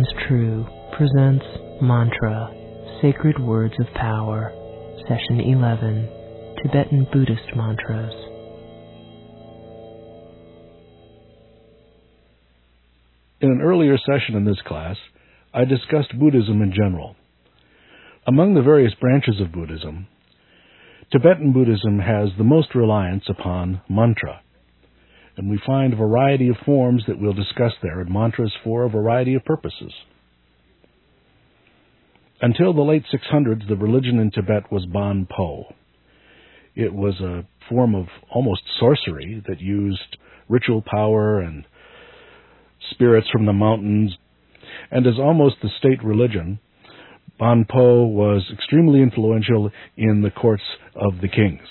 Remains True presents Mantra, Sacred Words of Power, Session 11, Tibetan Buddhist Mantras. In an earlier session in this class, I discussed Buddhism in general. Among the various branches of Buddhism, Tibetan Buddhism has the most reliance upon mantra, and we find a variety of forms that we'll discuss there, and mantras for a variety of purposes. Until the late 600s, the religion in Tibet was Bon Po. It was a form of almost sorcery that used ritual power and spirits from the mountains, and as almost the state religion, Bon Po was extremely influential in the courts of the kings.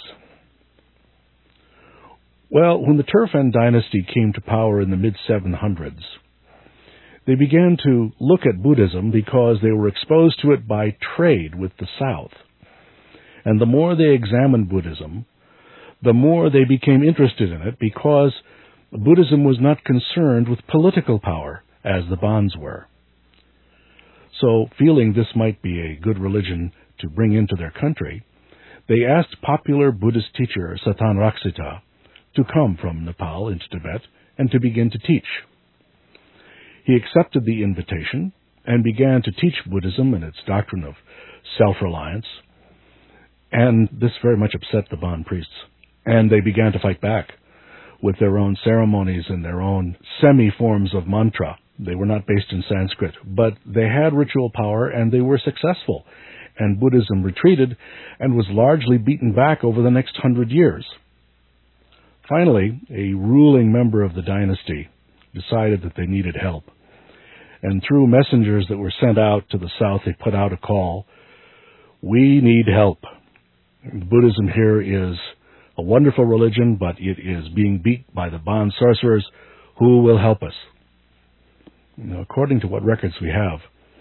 Well, when the Turfan dynasty came to power in the mid-700s, they began to look at Buddhism because they were exposed to it by trade with the South. And the more they examined Buddhism, the more they became interested in it because Buddhism was not concerned with political power as the Bons were. So, feeling this might be a good religion to bring into their country, they asked popular Buddhist teacher Satan Raksita to come from Nepal into Tibet and to begin to teach. He accepted the invitation and began to teach Buddhism and its doctrine of self-reliance, and this very much upset the Bon priests, and they began to fight back with their own ceremonies and their own semi-forms of mantra. They were not based in Sanskrit, but they had ritual power and they were successful, and Buddhism retreated and was largely beaten back over the next 100 years. Finally, a ruling member of the dynasty decided that they needed help. And through messengers that were sent out to the south, they put out a call, "We need help. Buddhism here is a wonderful religion, but it is being beat by the Bon sorcerers. Who will help us?" Now, according to what records we have,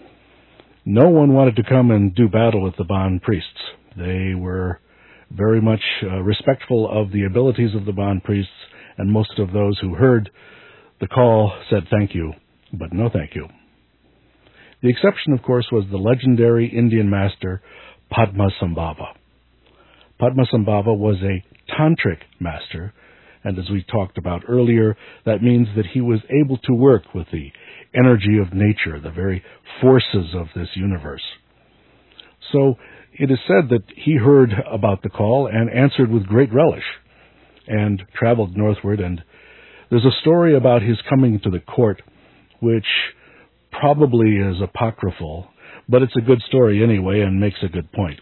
no one wanted to come and do battle with the Bon priests. They were very much respectful of the abilities of the Bon priests, and most of those who heard the call said thank you, but no thank you. The exception, of course, was the legendary Indian master Padmasambhava. Padmasambhava was a tantric master, and as we talked about earlier, that means that he was able to work with the energy of nature, the very forces of this universe. So it is said that he heard about the call and answered with great relish and traveled northward, and there's a story about his coming to the court which probably is apocryphal, but it's a good story anyway and makes a good point.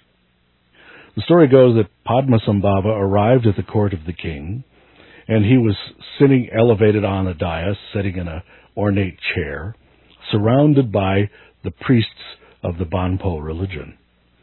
The story goes that Padmasambhava arrived at the court of the king, and he was sitting elevated on a dais, sitting in an ornate chair, surrounded by the priests of the Bon Po religion.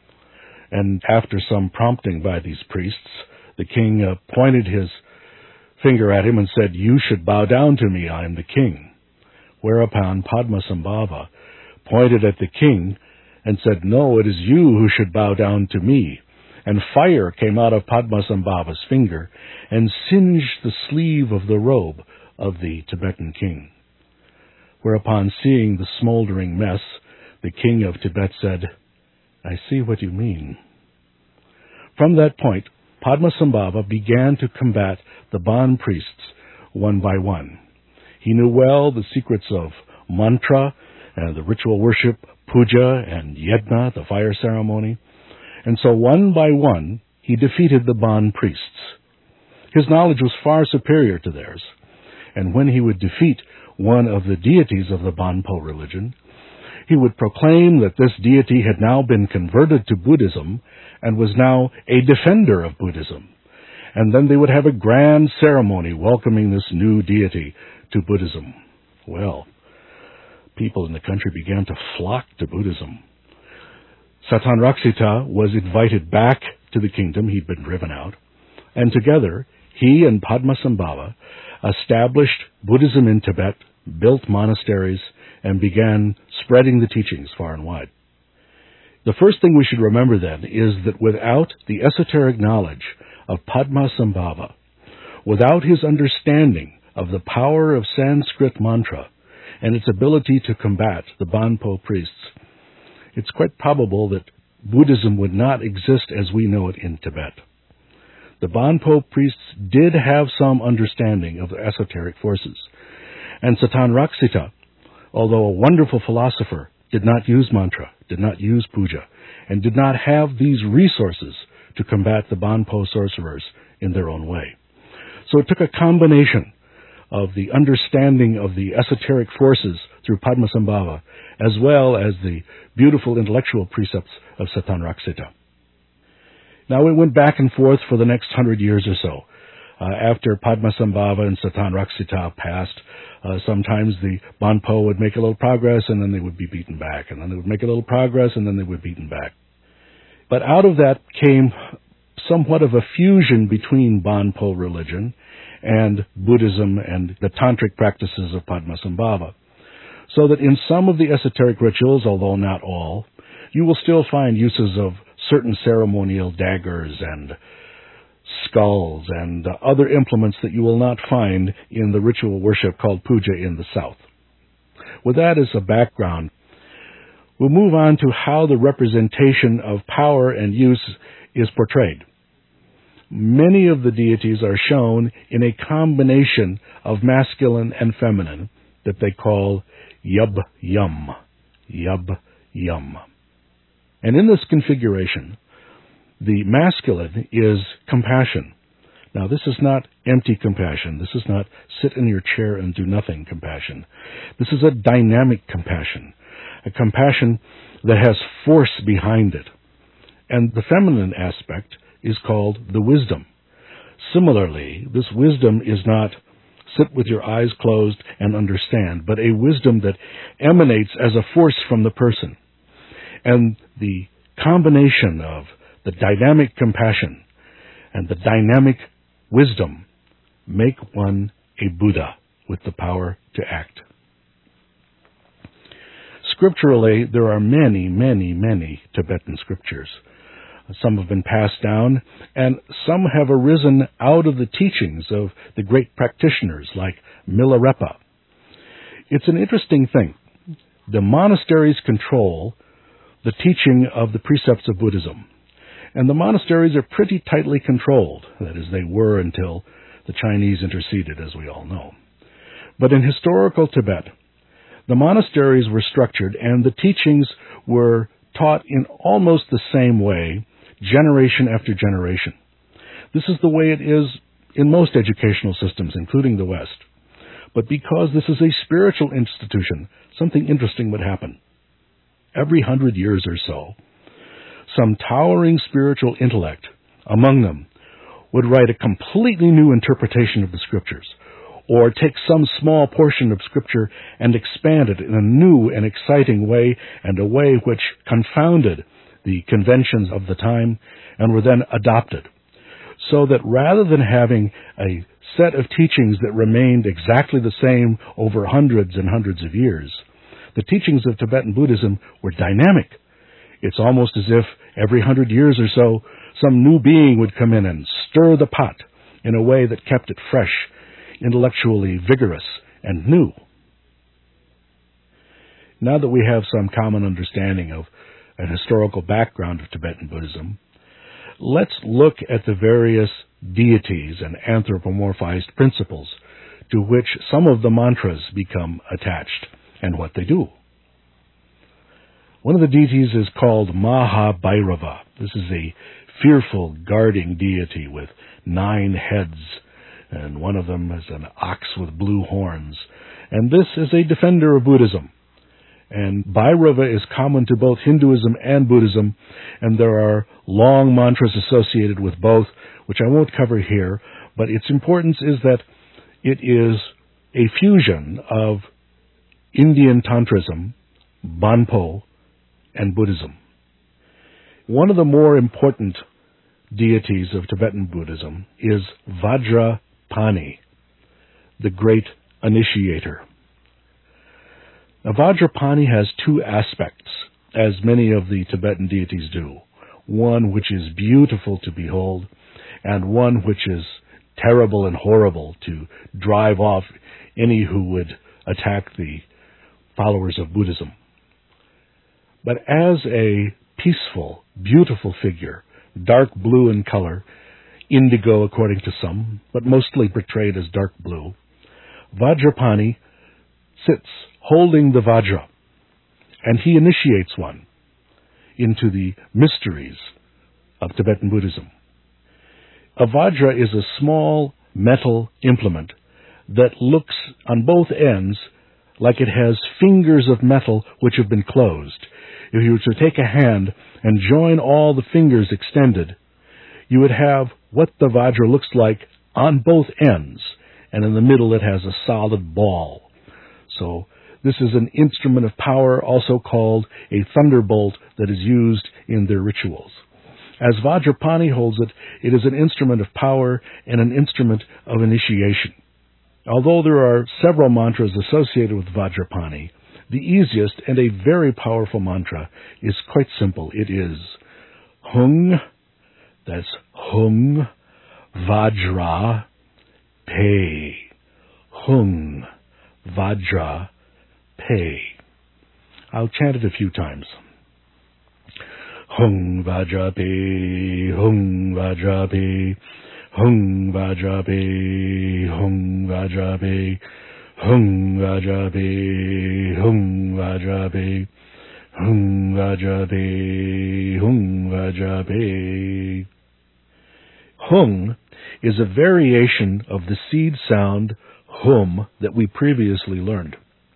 And after some prompting by these priests, the king pointed his finger at him and said, "You should bow down to me, I am the king." Whereupon Padmasambhava pointed at the king and said, "No, it is you who should bow down to me." And fire came out of Padmasambhava's finger and singed the sleeve of the robe of the Tibetan king. Whereupon, seeing the smoldering mess, the king of Tibet said, "I see what you mean." From that point, Padmasambhava began to combat the Bon priests one by one. He knew well the secrets of mantra and the ritual worship, puja and yajna, the fire ceremony, and so one by one he defeated the Bon priests. His knowledge was far superior to theirs, and when he would defeat one of the deities of the Bon Po religion, he would proclaim that this deity had now been converted to Buddhism and was now a defender of Buddhism. And then they would have a grand ceremony welcoming this new deity to Buddhism. Well, people in the country began to flock to Buddhism. Satan Raksita was invited back to the kingdom. He'd been driven out. And together, he and Padmasambhava established Buddhism in Tibet, built monasteries, and began spreading the teachings far and wide. The first thing we should remember then is that without the esoteric knowledge of Padmasambhava, without his understanding of the power of Sanskrit mantra, and its ability to combat the Banpo priests, it's quite probable that Buddhism would not exist as we know it in Tibet. The Banpo priests did have some understanding of the esoteric forces, and Satanraksita, although a wonderful philosopher, did not use mantra, did not use puja, and did not have these resources to combat the Banpo sorcerers in their own way. So it took a combination of the understanding of the esoteric forces through Padmasambhava, as well as the beautiful intellectual precepts of Satanraksita. Now it went back and forth for the next 100 years or so. After Padmasambhava and Satanraksita passed, sometimes the Banpo would make a little progress and then they would be beaten back, and then they would make a little progress and then they would be beaten back. But out of that came somewhat of a fusion between Banpo religion and Buddhism and the tantric practices of Padmasambhava. So that in some of the esoteric rituals, although not all, you will still find uses of certain ceremonial daggers and skulls and other implements that you will not find in the ritual worship called puja in the south. With that as a background, we'll move on to how the representation of power and use is portrayed. Many of the deities are shown in a combination of masculine and feminine that they call yub-yum. Yub-yum. And in this configuration, the masculine is compassion. Now, this is not empty compassion. This is not sit in your chair and do nothing compassion. This is a dynamic compassion, a compassion that has force behind it. And the feminine aspect is called the wisdom. Similarly, this wisdom is not sit with your eyes closed and understand, but a wisdom that emanates as a force from the person. And the combination of the dynamic compassion and the dynamic wisdom make one a Buddha with the power to act. Scripturally, there are many, many, many Tibetan scriptures. Some have been passed down, and some have arisen out of the teachings of the great practitioners like Milarepa. It's an interesting thing. The monasteries control the teaching of the precepts of Buddhism, and the monasteries are pretty tightly controlled. That is, they were until the Chinese interceded, as we all know. But in historical Tibet, the monasteries were structured, and the teachings were taught in almost the same way, generation after generation. This is the way it is in most educational systems, including the West. But because this is a spiritual institution, something interesting would happen. Every 100 years or so, some towering spiritual intellect among them would write a completely new interpretation of the scriptures, or take some small portion of scripture and expand it in a new and exciting way, and a way which confounded the conventions of the time and were then adopted. So that rather than having a set of teachings that remained exactly the same over hundreds and hundreds of years, the teachings of Tibetan Buddhism were dynamic. It's almost as if every 100 years or so, some new being would come in and stir the pot in a way that kept it fresh, intellectually vigorous, and new. Now that we have some common understanding of an historical background of Tibetan Buddhism, let's look at the various deities and anthropomorphized principles to which some of the mantras become attached and what they do. One of the deities is called Mahabhairava. This is a fearful guarding deity with 9 heads, and one of them is an ox with blue horns. And this is a defender of Buddhism. And Bhairava is common to both Hinduism and Buddhism, and there are long mantras associated with both, which I won't cover here, but its importance is that it is a fusion of Indian Tantrism, Banpo, and Buddhism. One of the more important deities of Tibetan Buddhism is Vajrapani, the great initiator. Now, Vajrapani has 2 aspects, as many of the Tibetan deities do. One which is beautiful to behold, and one which is terrible and horrible to drive off any who would attack the followers of Buddhism. But as a peaceful, beautiful figure, dark blue in color, indigo according to some, but mostly portrayed as dark blue, Vajrapani sits holding the Vajra, and he initiates one into the mysteries of Tibetan Buddhism. A Vajra is a small metal implement that looks on both ends like it has fingers of metal which have been closed. If you were to take a hand and join all the fingers extended, you would have what the Vajra looks like on both ends, and in the middle it has a solid ball. So this is an instrument of power, also called a thunderbolt, that is used in their rituals. As Vajrapani holds it, it is an instrument of power and an instrument of initiation. Although there are several mantras associated with Vajrapani, the easiest and a very powerful mantra is quite simple. It is Hung, that's Hung, Vajra, Pe. Hung, Vajra, Pe. I'll chant it a few times. Hung Vajra Pe, Hung Vajra Pe, Hung Vajra Pe, Hung Vajra Pe, Hung Vajra Pe, Hung Vajra Pe, Hung Vajra Pe, Hung Vajra Pe. Hung is a variation of the seed sound hum that we previously learned.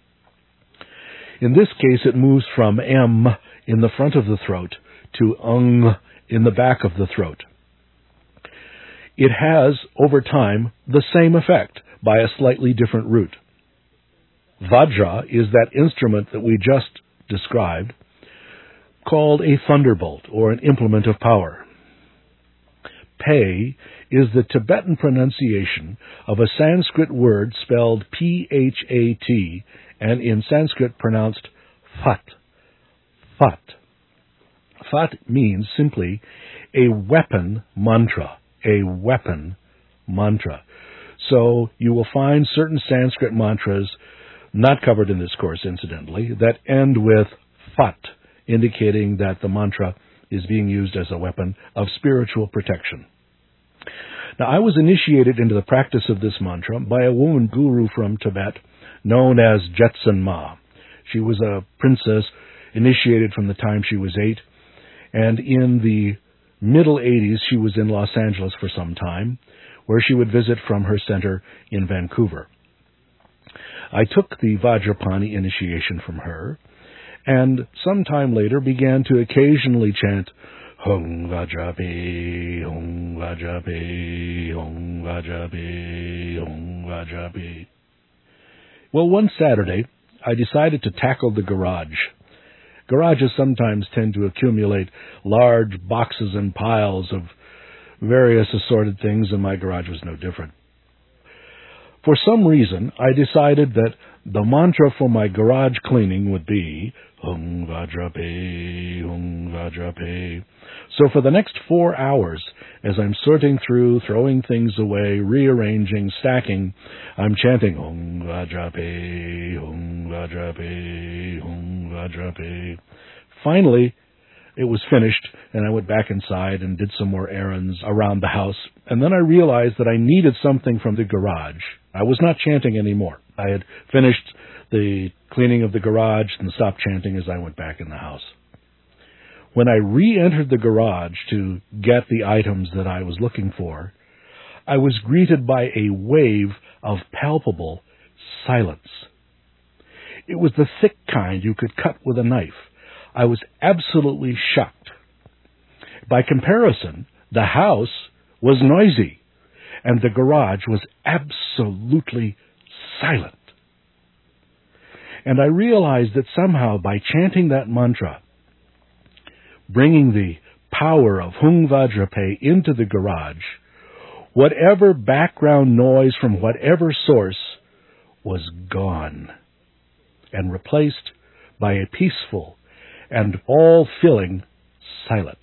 In this case, it moves from M in the front of the throat to ung in the back of the throat. It has, over time, the same effect by a slightly different root. Vajra is that instrument that we just described, called a thunderbolt, or an implement of power. Pe is the Tibetan pronunciation of a Sanskrit word spelled P-H-A-T, and in Sanskrit pronounced Fat. Fat. Fat means simply a weapon mantra. A weapon mantra. So you will find certain Sanskrit mantras, not covered in this course incidentally, that end with Fat, indicating that the mantra is being used as a weapon of spiritual protection. Now, I was initiated into the practice of this mantra by a woman guru from Tibet known as Jetsun Ma. She was a princess initiated from the time she was 8, and in the middle 80s she was in Los Angeles for some time, where she would visit from her center in Vancouver. I took the Vajrapani initiation from her, and some time later began to occasionally chant Hung Vajra Pe, Hung Vajra Pe, Hung Vajra Pe, Hung Vajra Pe. Well, one Saturday, I decided to tackle the garage. Garages sometimes tend to accumulate large boxes and piles of various assorted things, and my garage was no different. For some reason, I decided that the mantra for my garage cleaning would be Hung Vajra Pe, Hung Vajra Pe. So for the next 4 hours, as I'm sorting through, throwing things away, rearranging, stacking, I'm chanting Hung Vajra Pe, Hung Vajra Pe, Hung Vajra Pe. Finally, it was finished, and I went back inside and did some more errands around the house, and then I realized that I needed something from the garage. I was not chanting anymore. I had finished the cleaning of the garage and stopped chanting as I went back in the house. When I re-entered the garage to get the items that I was looking for, I was greeted by a wave of palpable silence. It was the thick kind you could cut with a knife. I was absolutely shocked. By comparison, the house was noisy, and the garage was absolutely silent. And I realized that somehow by chanting that mantra, bringing the power of Hung Vajra Pe into the garage, whatever background noise from whatever source was gone and replaced by a peaceful and all-filling silence.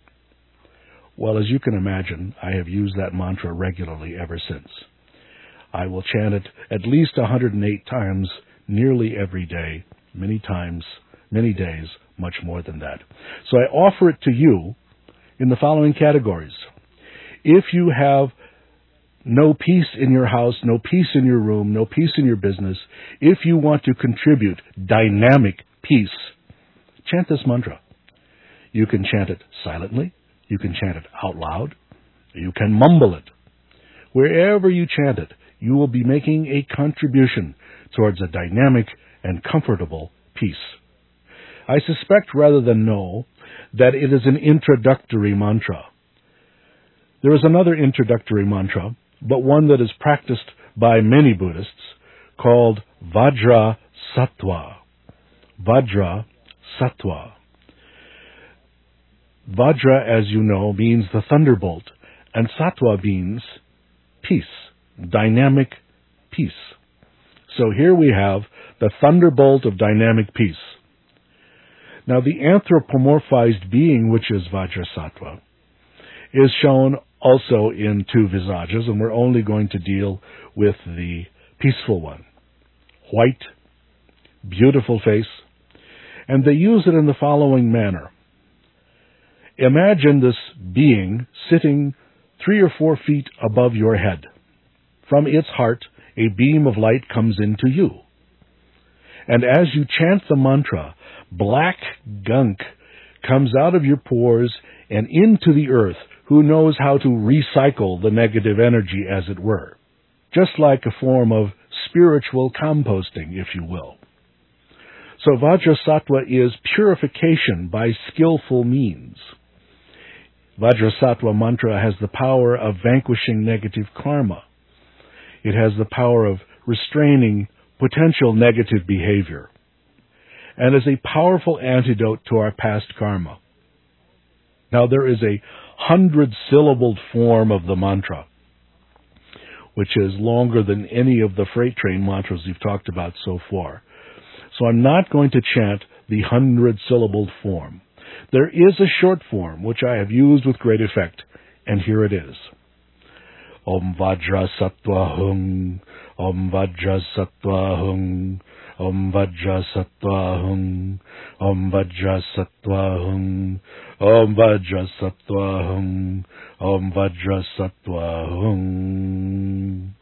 Well, as you can imagine, I have used that mantra regularly ever since. I will chant it at least 108 times nearly every day, many times, many days, much more than that. So I offer it to you in the following categories. If you have no peace in your house, no peace in your room, no peace in your business, if you want to contribute dynamic peace, chant this mantra. You can chant it silently. You can chant it out loud. You can mumble it. Wherever you chant it, you will be making a contribution towards a dynamic and comfortable peace. I suspect rather than know that it is an introductory mantra. There is another introductory mantra, but one that is practiced by many Buddhists, called Vajra Sattva. Vajra Sattva. Vajra, as you know, means the thunderbolt, and Sattva means peace, dynamic peace. So here we have the thunderbolt of dynamic peace. Now the anthropomorphized being, which is Vajrasattva, is shown also in two visages, and we're only going to deal with the peaceful one. White, beautiful face, and they use it in the following manner. Imagine this being sitting 3 or 4 feet above your head. From its heart, a beam of light comes into you. And as you chant the mantra, black gunk comes out of your pores and into the earth, who knows how to recycle the negative energy, as it were. Just like a form of spiritual composting, if you will. So Vajrasattva is purification by skillful means. Vajrasattva mantra has the power of vanquishing negative karma. It has the power of restraining potential negative behavior, and is a powerful antidote to our past karma. Now there is a 100-syllabled form of the mantra, which is longer than any of the freight train mantras we've talked about so far. So I'm not going to chant the 100-syllabled form. There is a short form, which I have used with great effect, and here it is. Om Vajra Sattva Hung, Om Vajra Sattva Hung, Om Vajra Sattva Hung, Om Vajra Sattva Hung, Om Vajra Sattva Hung, Om Vajra Sattva Hung.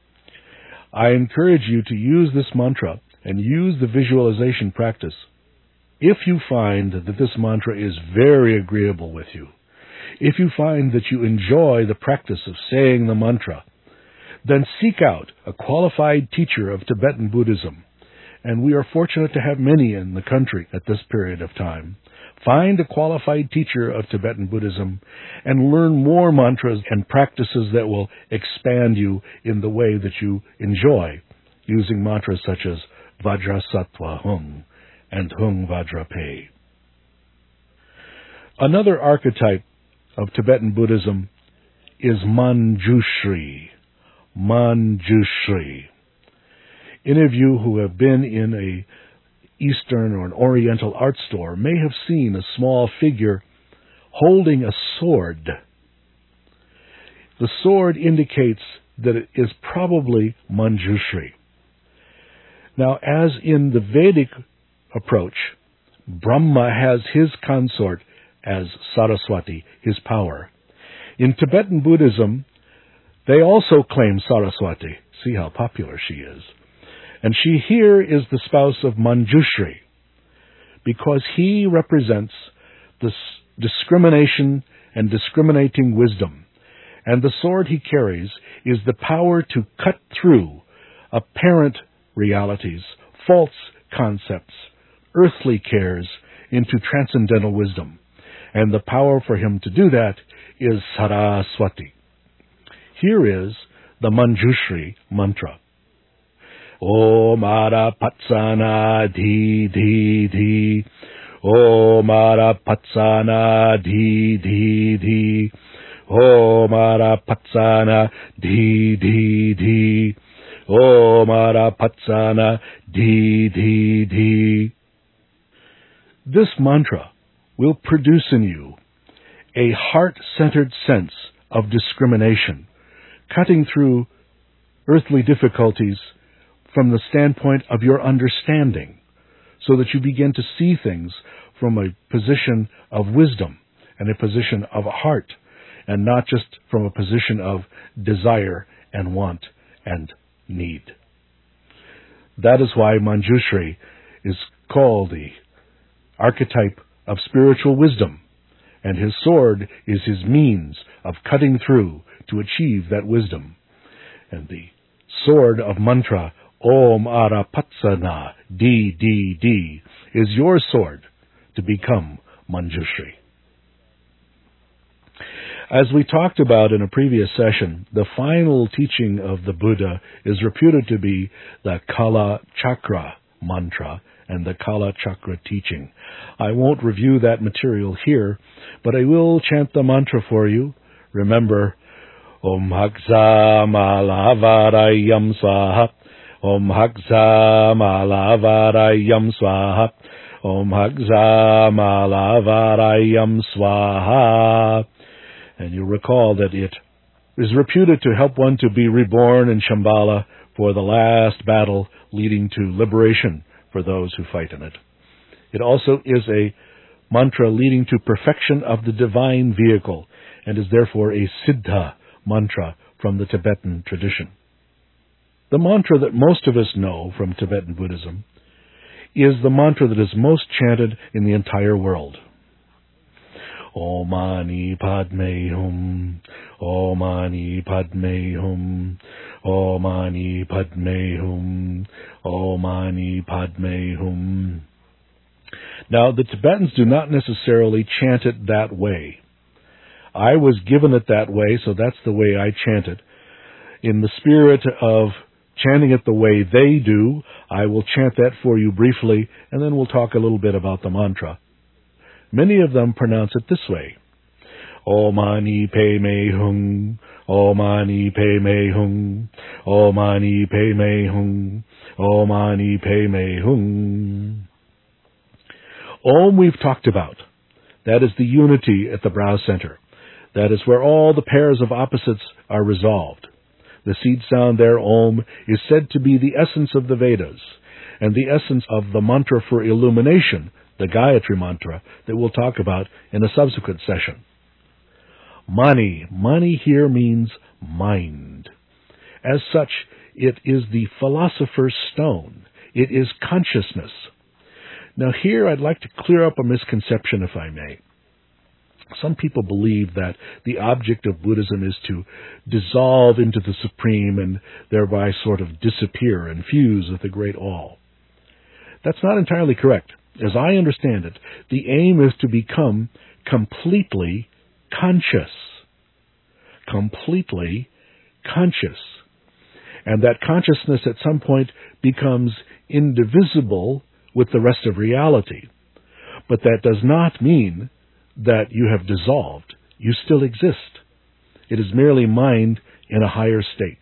I encourage you to use this mantra and use the visualization practice. If you find that this mantra is very agreeable with you, if you find that you enjoy the practice of saying the mantra, then seek out a qualified teacher of Tibetan Buddhism. And we are fortunate to have many in the country at this period of time. Find a qualified teacher of Tibetan Buddhism and learn more mantras and practices that will expand you in the way that you enjoy, using mantras such as Vajra Sattva Hung and Hung Vajra Pe. Another archetype of Tibetan Buddhism is Manjushri. Manjushri. Any of you who have been in a Eastern or an Oriental art store may have seen a small figure holding a sword. The sword indicates that it is probably Manjushri. Now, as in the Vedic approach, Brahma has his consort as Saraswati, his power. In Tibetan Buddhism, they also claim Saraswati. See how popular she is. And she here is the spouse of Manjushri, because he represents this discrimination and discriminating wisdom. And the sword he carries is the power to cut through apparent realities, false concepts, earthly cares into transcendental wisdom. And the power for him to do that is Saraswati. Here is the Manjushri mantra. Om Arapatsana Dhi Dhi Dhi. Om Arapatsana Dhi Dhi Dhi. Om Arapatsana Dhi Dhi Dhi. Om Arapatsana Dhi Dhi Dhi. This mantra will produce in you a heart-centered sense of discrimination, cutting through earthly difficulties from the standpoint of your understanding, so that you begin to see things from a position of wisdom and a position of heart, and not just from a position of desire and want and need. That is why Manjushri is called the archetype of spiritual wisdom, and his sword is his means of cutting through to achieve that wisdom. And the sword of mantra, Om Arapatsana, D, is your sword to become Manjushri. As we talked about in a previous session, the final teaching of the Buddha is reputed to be the Kala Chakra mantra and the Kala Chakra teaching. I won't review that material here, but I will chant the mantra for you. Remember, Om Haksa Malavarayam Swaha, Om Haksa Malavarayam Swaha, Om Haksa Malavarayam Swaha. And you'll recall that it is reputed to help one to be reborn in Shambhala for the last battle leading to liberation for those who fight in it. It also is a mantra leading to perfection of the divine vehicle, and is therefore a Siddha mantra from the Tibetan tradition. The mantra that most of us know from Tibetan Buddhism is the mantra that is most chanted in the entire world. Om Mani Padme Hum, Om Mani Padme Hum, Om Mani Padme Hum, Om Mani Padme Hum. Now, the Tibetans do not necessarily chant it that way. I was given it that way, so that's the way I chant it. In the spirit of chanting it the way they do, I will chant that for you briefly, and then we'll talk a little bit about the mantra. Many of them pronounce it this way. Om Mani Padme Hum, Om Mani Padme Hum, Om Mani Padme Hum, Om Mani Padme Hum. Om we've talked about. That is the unity at the brow center. That is where all the pairs of opposites are resolved. The seed sound there, Om, is said to be the essence of the Vedas, and the essence of the mantra for illumination, the Gayatri mantra, that we'll talk about in a subsequent session. Mani here means mind. As such, it is the philosopher's stone. It is consciousness. Now here I'd like to clear up a misconception, if I may. Some people believe that the object of Buddhism is to dissolve into the Supreme and thereby sort of disappear and fuse with the Great All. That's not entirely correct. As I understand it, the aim is to become completely conscious. Completely conscious. And that consciousness at some point becomes indivisible with the rest of reality. But that does not mean that you have dissolved. You still exist. It is merely mind in a higher state.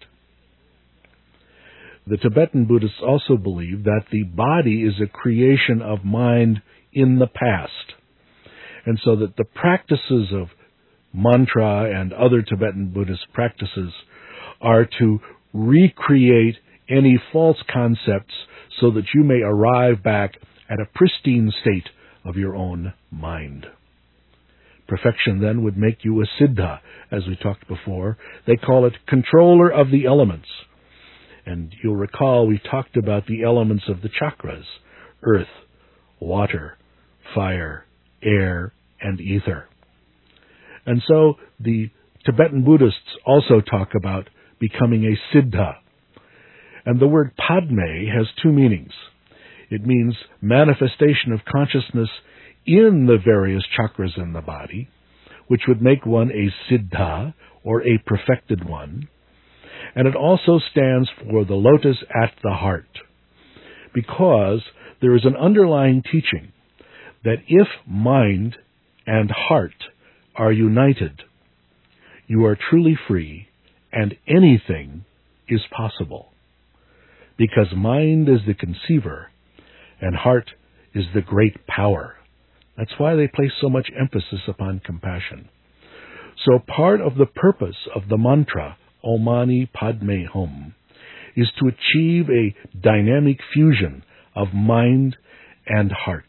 The Tibetan Buddhists also believe that the body is a creation of mind in the past, and so that the practices of mantra and other Tibetan Buddhist practices are to recreate any false concepts so that you may arrive back at a pristine state of your own mind. Perfection then would make you a Siddha, as we talked before. They call it controller of the elements. And you'll recall we talked about the elements of the chakras: earth, water, fire, air, and ether. And so the Tibetan Buddhists also talk about becoming a Siddha. And the word Padme has two meanings. It means manifestation of consciousness in the various chakras in the body, which would make one a Siddha, or a perfected one. And it also stands for the lotus at the heart, because there is an underlying teaching that if mind and heart are united, you are truly free and anything is possible. Because mind is the conceiver and heart is the great power. That's why they place so much emphasis upon compassion. So part of the purpose of the mantra, Om Mani Padme Hum, is to achieve a dynamic fusion of mind and heart.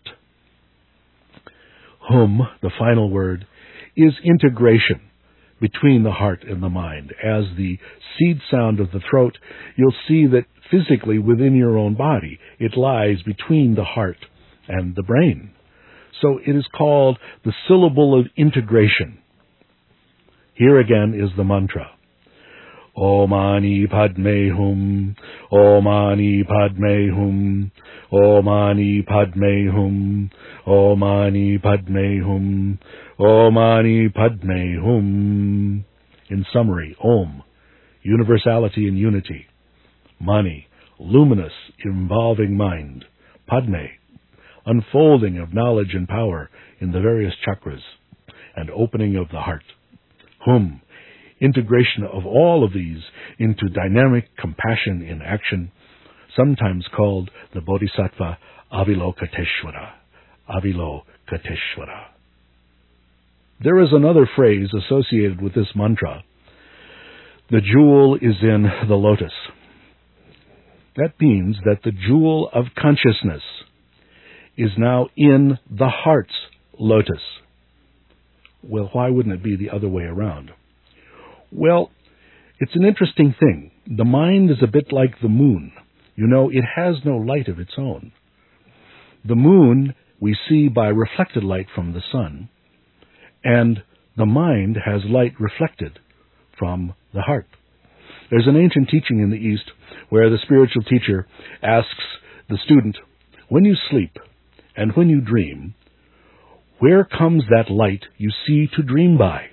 Hum, the final word, is integration between the heart and the mind. As the seed sound of the throat, you'll see that physically within your own body, it lies between the heart and the brain. So it is called the syllable of integration. Here again is the mantra. Om Mani Padme Hum, Om Mani Padme Hum, Om Mani Padme Hum, Om Mani Padme Hum, Om Mani Padme Hum. In summary, Om, universality and unity. Mani, luminous, involving mind. Padme, unfolding of knowledge and power in the various chakras, and opening of the heart. Hum, integration of all of these into dynamic compassion in action, sometimes called the Bodhisattva Avalokiteshvara. Avalokiteshvara. There is another phrase associated with this mantra. The jewel is in the lotus. That means that the jewel of consciousness is now in the heart's lotus. Well, why wouldn't it be the other way around? Well, it's an interesting thing. The mind is a bit like the moon. You know, it has no light of its own. The moon we see by reflected light from the sun, and the mind has light reflected from the heart. There's an ancient teaching in the East where the spiritual teacher asks the student, when you sleep and when you dream, where comes that light you see to dream by?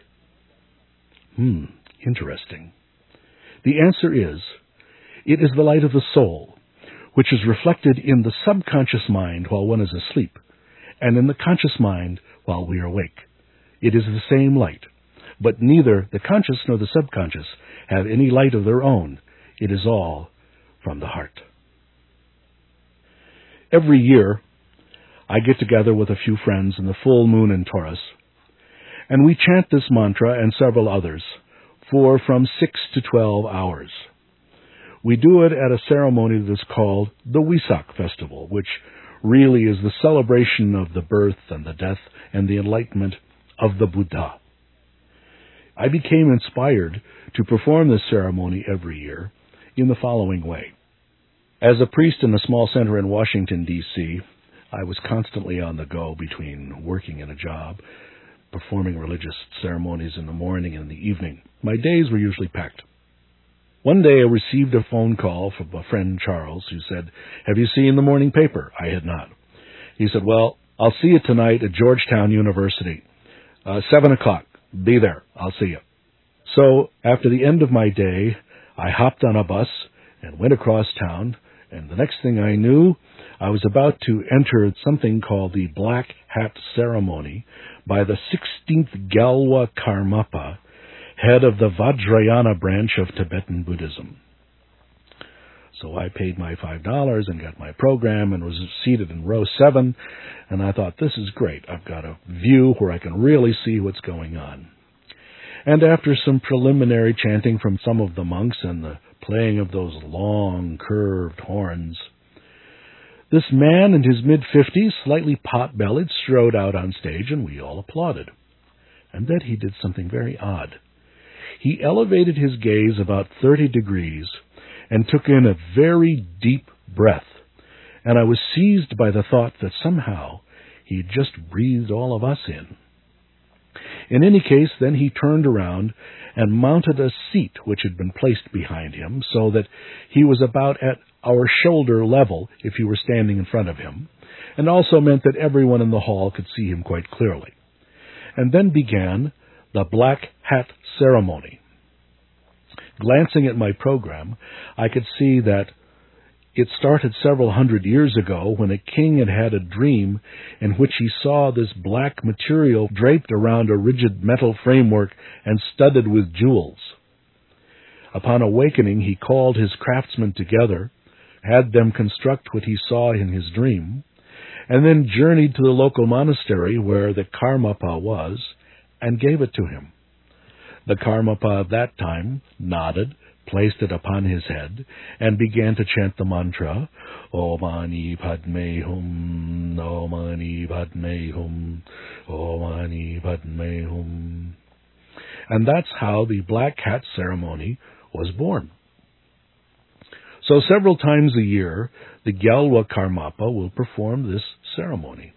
Interesting. The answer is, it is the light of the soul, which is reflected in the subconscious mind while one is asleep, and in the conscious mind while we are awake. It is the same light, but neither the conscious nor the subconscious have any light of their own. It is all from the heart. Every year, I get together with a few friends in the full moon in Taurus, and we chant this mantra and several others for from 6 to 12 hours. We do it at a ceremony that is called the Wesak Festival, which really is the celebration of the birth and the death and the enlightenment of the Buddha. I became inspired to perform this ceremony every year in the following way. As a priest in a small center in Washington, D.C., I was constantly on the go between working in a job, performing religious ceremonies in the morning and in the evening. My days were usually packed. One day I received a phone call from a friend, Charles, who said, "Have you seen the morning paper?" I had not. He said, "Well, I'll see you tonight at Georgetown University. 7 o'clock. Be there. I'll see you." So after the end of my day, I hopped on a bus and went across town, and the next thing I knew, I was about to enter something called the Black Hat Ceremony by the 16th Gyalwa Karmapa, head of the Vajrayana branch of Tibetan Buddhism. So I paid my $5 and got my program and was seated in row 7, and I thought, this is great. I've got a view where I can really see what's going on. And after some preliminary chanting from some of the monks and the playing of those long, curved horns, this man in his mid-50s, slightly pot-bellied, strode out on stage, and we all applauded. And then he did something very odd. He elevated his gaze about 30 degrees and took in a very deep breath, and I was seized by the thought that somehow he had just breathed all of us in. In any case, then he turned around and mounted a seat which had been placed behind him so that he was about at our shoulder level if you were standing in front of him, and also meant that everyone in the hall could see him quite clearly. And then began the Black Hat Ceremony. Glancing at my program, I could see that it started several hundred years ago when a king had a dream in which he saw this black material draped around a rigid metal framework and studded with jewels. Upon awakening, he called his craftsmen together, had them construct what he saw in his dream, and then journeyed to the local monastery where the Karmapa was and gave it to him. The Karmapa of that time nodded, placed it upon his head, and began to chant the mantra, Om Mani Padme Hum, Om Mani Padme Hum, Om Mani Padme Hum. And that's how the Black Hat ceremony was born. So several times a year, the Gyalwa Karmapa will perform this ceremony.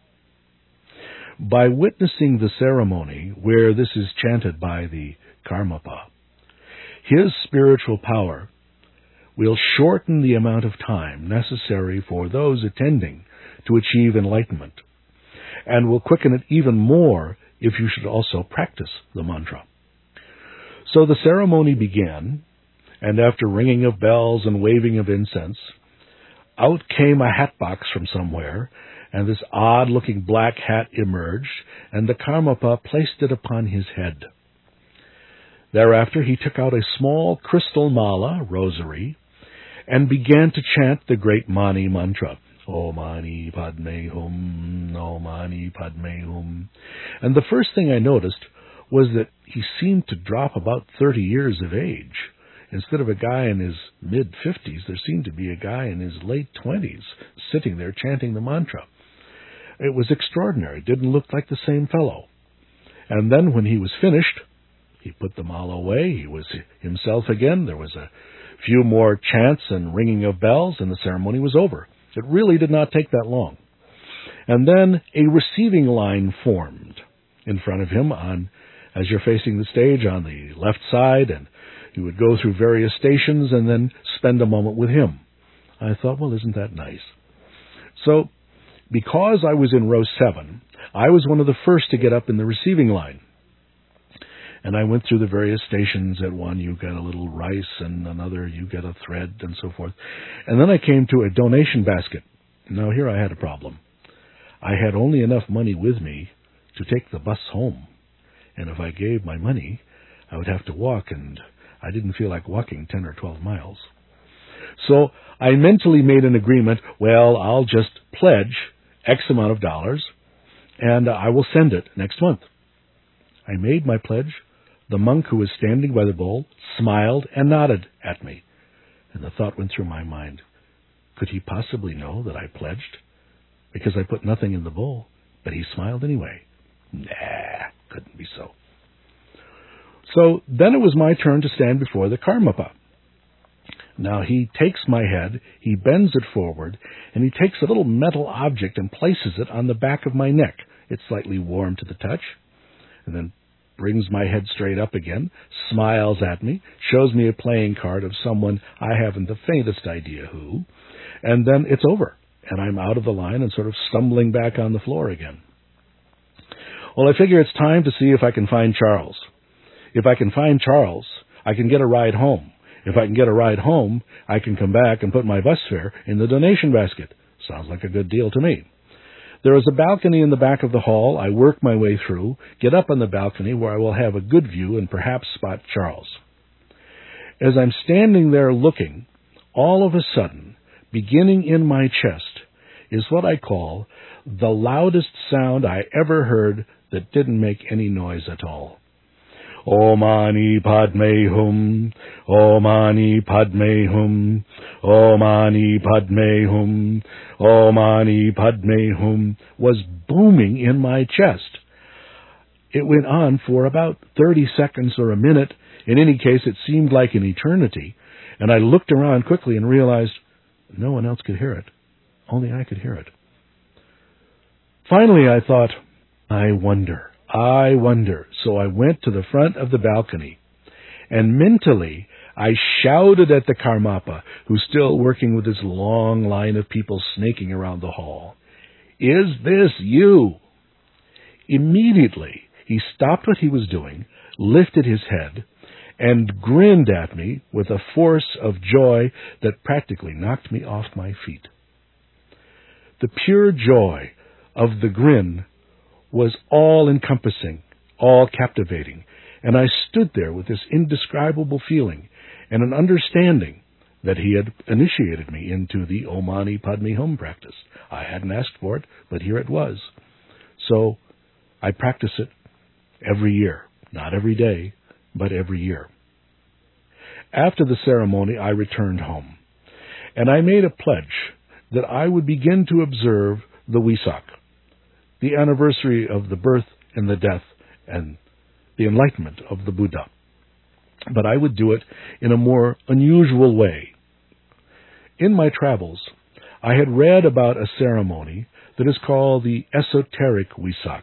By witnessing the ceremony where this is chanted by the Karmapa, his spiritual power will shorten the amount of time necessary for those attending to achieve enlightenment, and will quicken it even more if you should also practice the mantra. So the ceremony began, and after ringing of bells and waving of incense, out came a hat box from somewhere, and this odd-looking black hat emerged, and the Karmapa placed it upon his head. Thereafter he took out a small crystal mala, rosary, and began to chant the great Mani mantra, Om Mani Padme Hum, Om Mani Padme Hum. And the first thing I noticed was that he seemed to drop about 30 years of age. Instead of a guy in his mid-50s, there seemed to be a guy in his late 20s sitting there chanting the mantra. It was extraordinary. It didn't look like the same fellow. And then when he was finished, he put the mala away. He was himself again. There was a few more chants and ringing of bells, and the ceremony was over. It really did not take that long. And then a receiving line formed in front of him as you're facing the stage on the left side, and you would go through various stations and then spend a moment with him. I thought, well, isn't that nice? So, because I was in row 7, I was one of the first to get up in the receiving line. And I went through the various stations. At one, you get a little rice, and another, you get a thread, and so forth. And then I came to a donation basket. Now, here I had a problem. I had only enough money with me to take the bus home. And if I gave my money, I would have to walk, and I didn't feel like walking 10 or 12 miles. So I mentally made an agreement, well, I'll just pledge X amount of dollars, and I will send it next month. I made my pledge. The monk who was standing by the bowl smiled and nodded at me. And the thought went through my mind, could he possibly know that I pledged? Because I put nothing in the bowl, but he smiled anyway. Nah, couldn't be so. So then it was my turn to stand before the Karmapa. Now he takes my head, he bends it forward, and he takes a little metal object and places it on the back of my neck. It's slightly warm to the touch, and then brings my head straight up again, smiles at me, shows me a playing card of someone I haven't the faintest idea who, and then it's over, and I'm out of the line and sort of stumbling back on the floor again. Well, I figure it's time to see if I can find Charles. If I can find Charles, I can get a ride home. If I can get a ride home, I can come back and put my bus fare in the donation basket. Sounds like a good deal to me. There is a balcony in the back of the hall. I work my way through, get up on the balcony where I will have a good view and perhaps spot Charles. As I'm standing there looking, all of a sudden, beginning in my chest, is what I call the loudest sound I ever heard that didn't make any noise at all. Om Mani Padme Hum, Om Mani Padme Hum, Om Mani Padme Hum, Om Mani Padme Hum was booming in my chest. It went on for about 30 seconds or a minute. In any case, it seemed like an eternity. And I looked around quickly and realized no one else could hear it. Only I could hear it. Finally, I thought, I wonder. So I went to the front of the balcony, and mentally I shouted at the Karmapa, who's still working with this long line of people snaking around the hall, "Is this you?" Immediately, he stopped what he was doing, lifted his head, and grinned at me with a force of joy that practically knocked me off my feet. The pure joy of the grin was all-encompassing, all-captivating, and I stood there with this indescribable feeling and an understanding that he had initiated me into the Om Mani Padme Hum practice. I hadn't asked for it, but here it was. So I practice it every year, not every day, but every year. After the ceremony, I returned home, and I made a pledge that I would begin to observe the Wesak, the anniversary of the birth and the death and the enlightenment of the Buddha. But I would do it in a more unusual way. In my travels, I had read about a ceremony that is called the esoteric Wesak.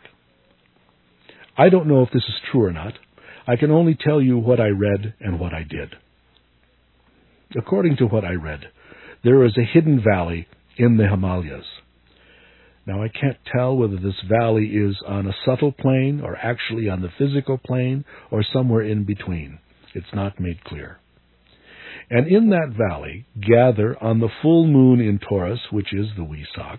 I don't know if this is true or not. I can only tell you what I read and what I did. According to what I read, there is a hidden valley in the Himalayas. Now, I can't tell whether this valley is on a subtle plane or actually on the physical plane or somewhere in between. It's not made clear. And in that valley gather on the full moon in Taurus, which is the Wesak,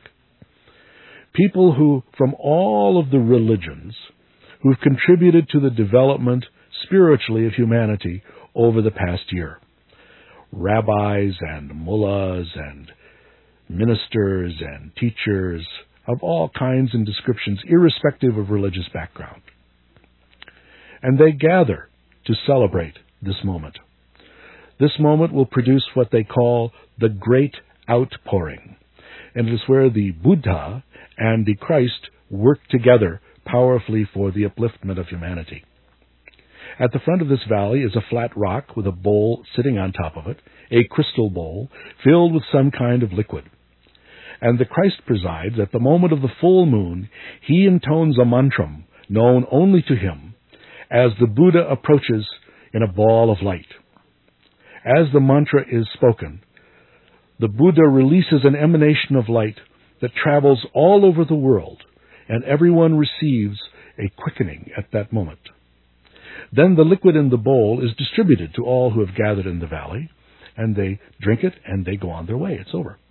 people who, from all of the religions, who've contributed to the development spiritually of humanity over the past year. Rabbis and mullahs and ministers and teachers of all kinds and descriptions, irrespective of religious background. And they gather to celebrate this moment. This moment will produce what they call the Great Outpouring, and it is where the Buddha and the Christ work together powerfully for the upliftment of humanity. At the front of this valley is a flat rock with a bowl sitting on top of it, a crystal bowl filled with some kind of liquid. And the Christ presides. At the moment of the full moon, he intones a mantram known only to him as the Buddha approaches in a ball of light. As the mantra is spoken, the Buddha releases an emanation of light that travels all over the world, and everyone receives a quickening at that moment. Then the liquid in the bowl is distributed to all who have gathered in the valley, and they drink it and they go on their way. It's over.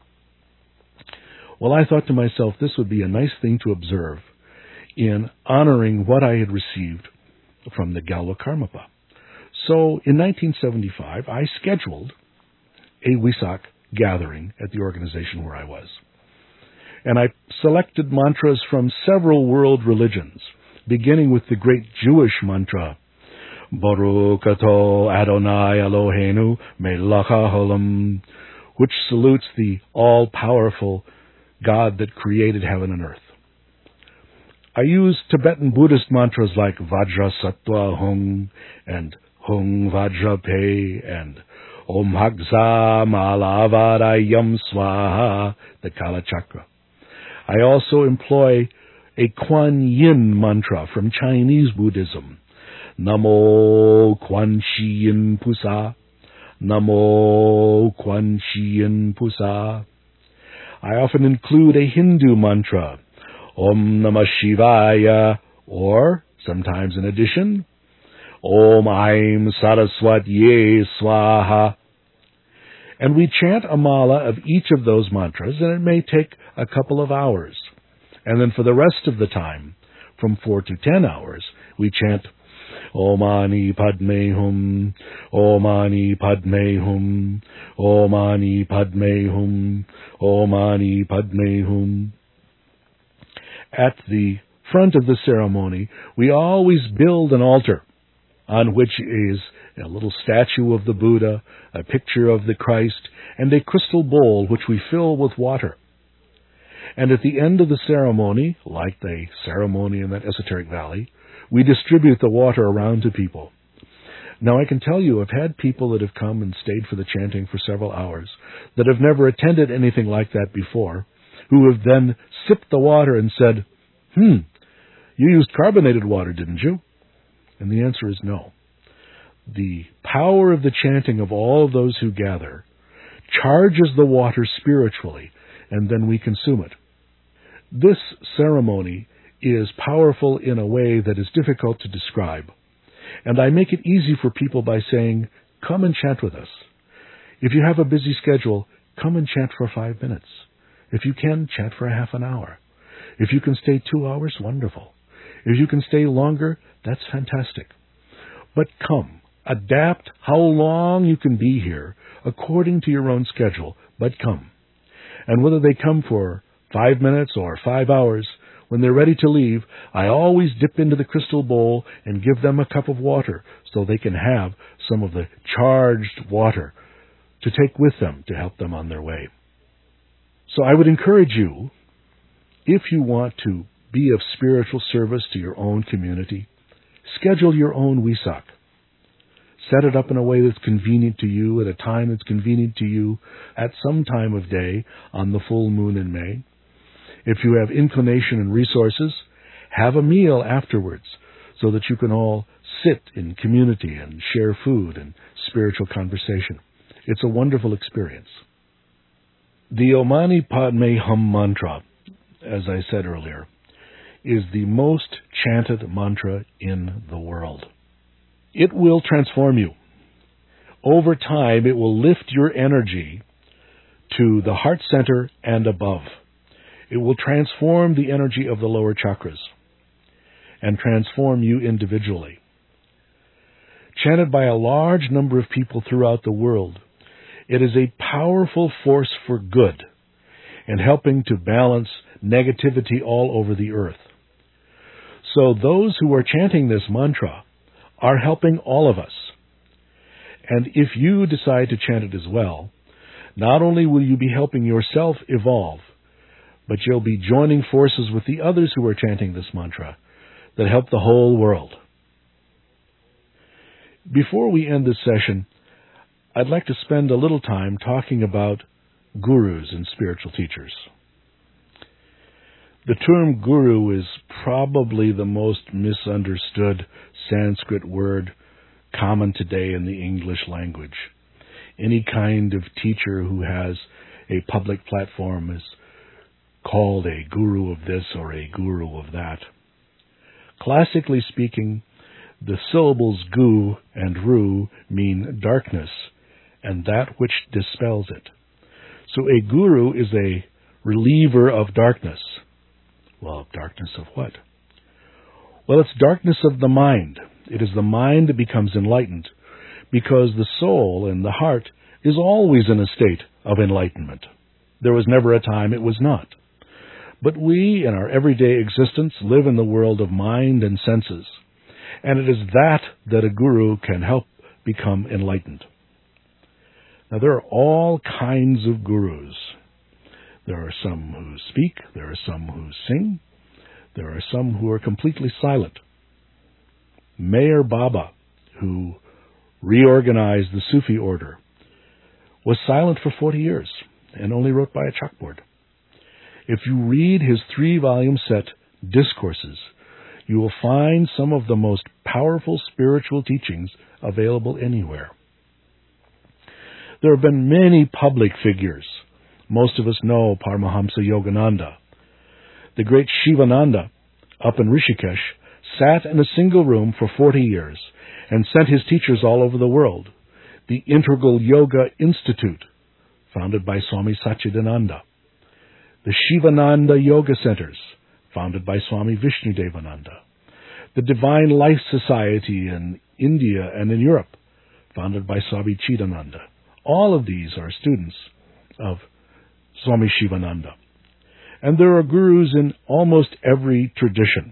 Well, I thought to myself, this would be a nice thing to observe in honoring what I had received from the Galwa Karmapa. So in 1975, I scheduled a Wesak gathering at the organization where I was. And I selected mantras from several world religions, beginning with the great Jewish mantra, Baruch Atah Adonai Eloheinu Melech HaOlam, which salutes the all-powerful God that created heaven and earth. I used Tibetan Buddhist mantras like Vajra Sattva Hung and Hung Vajra Pe and Om Hagza Malavadayam Swaha, the Kala Chakra. I also employ a Kuan Yin mantra from Chinese Buddhism. Namo Kuan Shi Yin Pusa. Namo Kuan Shi Yin Pusa. I often include a Hindu mantra, Om Namah Shivaya, or, sometimes in addition, Om Aim Saraswatye Swaha. And we chant a mala of each of those mantras, and it may take a couple of hours. And then for the rest of the time, from 4 to 10 hours, we chant Om Mani Padme Hum, Om Mani Padme Hum, Om Mani Padme Hum, Om Mani Padme Hum. At the front of the ceremony, we always build an altar on which is a little statue of the Buddha, a picture of the Christ, and a crystal bowl which we fill with water. And at the end of the ceremony, like the ceremony in that esoteric valley, we distribute the water around to people. Now, I can tell you, I've had people that have come and stayed for the chanting for several hours that have never attended anything like that before, who have then sipped the water and said, you used carbonated water, didn't you? And the answer is no. The power of the chanting of all of those who gather charges the water spiritually, and then we consume it. This ceremony is powerful in a way that is difficult to describe. And I make it easy for people by saying, come and chant with us. If you have a busy schedule, come and chant for 5 minutes. If you can, chant for a half an hour. If you can stay 2 hours, wonderful. If you can stay longer, that's fantastic. But come, adapt how long you can be here according to your own schedule, but come. And whether they come for 5 minutes or 5 hours, When they're ready to leave, I always dip into the crystal bowl and give them a cup of water so they can have some of the charged water to take with them to help them on their way. So I would encourage you, if you want to be of spiritual service to your own community, schedule your own Wesak. Set it up in a way that's convenient to you, at a time that's convenient to you, at some time of day on the full moon in May. If you have inclination and resources, have a meal afterwards so that you can all sit in community and share food and spiritual conversation. It's a wonderful experience. The Om Mani Padme Hum mantra, as I said earlier, is the most chanted mantra in the world. It will transform you. Over time, it will lift your energy to the heart center and above. It will transform the energy of the lower chakras and transform you individually. Chanted by a large number of people throughout the world, it is a powerful force for good in helping to balance negativity all over the earth. So those who are chanting this mantra are helping all of us. And if you decide to chant it as well, not only will you be helping yourself evolve, but you'll be joining forces with the others who are chanting this mantra that help the whole world. Before we end this session, I'd like to spend a little time talking about gurus and spiritual teachers. The term guru is probably the most misunderstood Sanskrit word common today in the English language. Any kind of teacher who has a public platform is called a guru of this or a guru of that. Classically speaking, the syllables gu and ru mean darkness and that which dispels it. So a guru is a reliever of darkness. Well, darkness of what? Well, it's darkness of the mind. It is the mind that becomes enlightened because the soul and the heart is always in a state of enlightenment. There was never a time it was not. But we, in our everyday existence, live in the world of mind and senses, and it is that a guru can help become enlightened. Now, there are all kinds of gurus. There are some who speak, there are some who sing, there are some who are completely silent. Meher Baba, who reorganized the Sufi order, was silent for 40 years and only wrote by a chalkboard. If you read his 3-volume set, Discourses, you will find some of the most powerful spiritual teachings available anywhere. There have been many public figures. Most of us know Paramahamsa Yogananda. The great Shivananda, up in Rishikesh, sat in a single room for 40 years and sent his teachers all over the world. The Integral Yoga Institute, founded by Swami Satchidananda. The Shivananda Yoga Centers, founded by Swami Vishnudevananda. The Divine Life Society in India and in Europe, founded by Swami Chidananda. All of these are students of Swami Shivananda. And there are gurus in almost every tradition.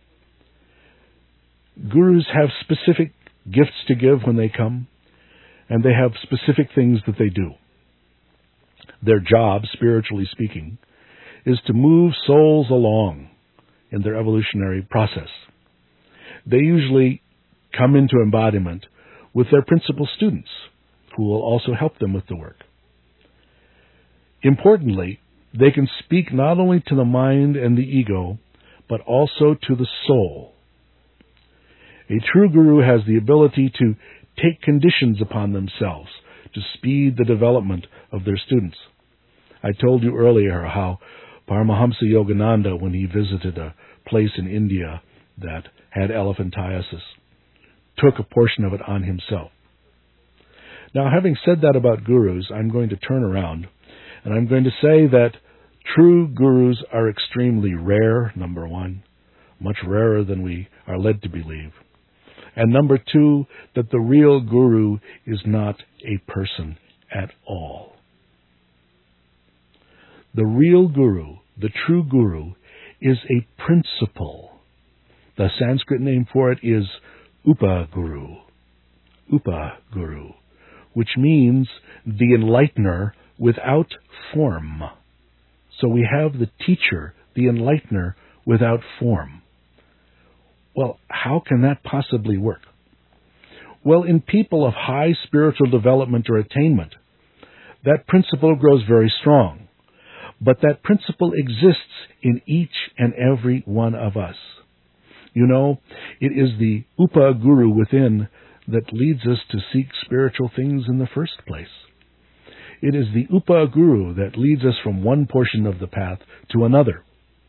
Gurus have specific gifts to give when they come, and they have specific things that they do. Their job, spiritually speaking, is to move souls along in their evolutionary process. They usually come into embodiment with their principal students, who will also help them with the work. Importantly, they can speak not only to the mind and the ego, but also to the soul. A true guru has the ability to take conditions upon themselves to speed the development of their students. I told you earlier how Paramahamsa Yogananda, when he visited a place in India that had elephantiasis, took a portion of it on himself. Now, having said that about gurus, I'm going to turn around and I'm going to say that true gurus are extremely rare, number one, much rarer than we are led to believe. And number two, that the real guru is not a person at all. The real guru, the true guru, is a principle. The Sanskrit name for it is Upaguru. Upaguru, which means the enlightener without form. So we have the teacher, the enlightener, without form. Well, how can that possibly work? Well, in people of high spiritual development or attainment, that principle grows very strong. But that principle exists in each and every one of us. You know, it is the Upaguru within that leads us to seek spiritual things in the first place. It is the Upaguru that leads us from one portion of the path to another.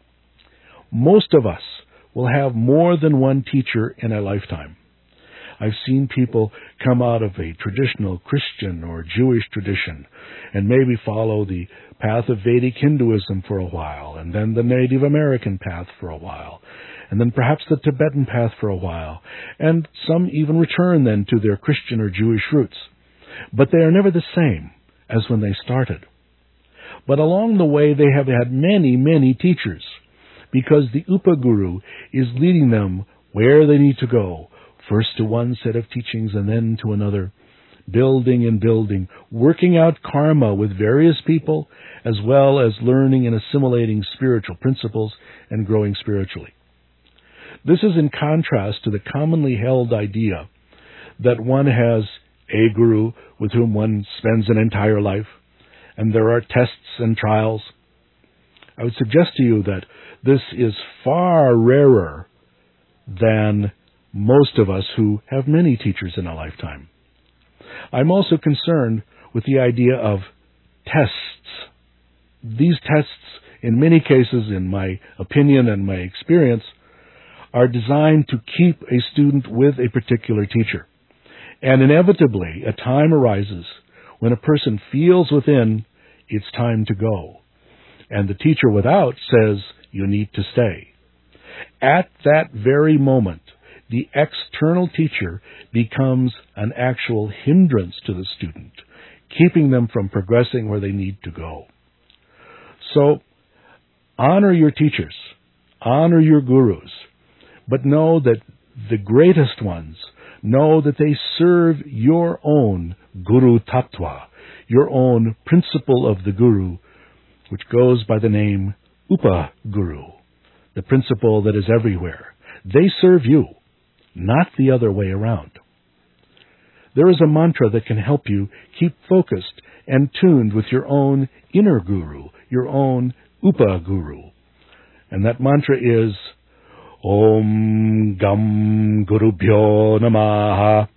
Most of us will have more than one teacher in a lifetime. I've seen people come out of a traditional Christian or Jewish tradition and maybe follow the path of Vedic Hinduism for a while, and then the Native American path for a while, and then perhaps the Tibetan path for a while, and some even return then to their Christian or Jewish roots. But they are never the same as when they started. But along the way they have had many, many teachers, because the Upaguru is leading them where they need to go, first to one set of teachings and then to another, building and building, working out karma with various people, as well as learning and assimilating spiritual principles and growing spiritually. This is in contrast to the commonly held idea that one has a guru with whom one spends an entire life, and there are tests and trials. I would suggest to you that this is far rarer than most of us who have many teachers in a lifetime. I'm also concerned with the idea of tests. These tests, in many cases, in my opinion and my experience, are designed to keep a student with a particular teacher. And inevitably, a time arises when a person feels within it's time to go. And the teacher without says, you need to stay. At that very moment, the external teacher becomes an actual hindrance to the student, keeping them from progressing where they need to go. So, honor your teachers, honor your gurus, but know that the greatest ones know that they serve your own Guru Tattva, your own principle of the Guru, which goes by the name Upaguru, the principle that is everywhere. They serve you, not the other way around. There is a mantra that can help you keep focused and tuned with your own inner guru, your own Upaguru. And that mantra is Om Gam Gurubhyo Namaha.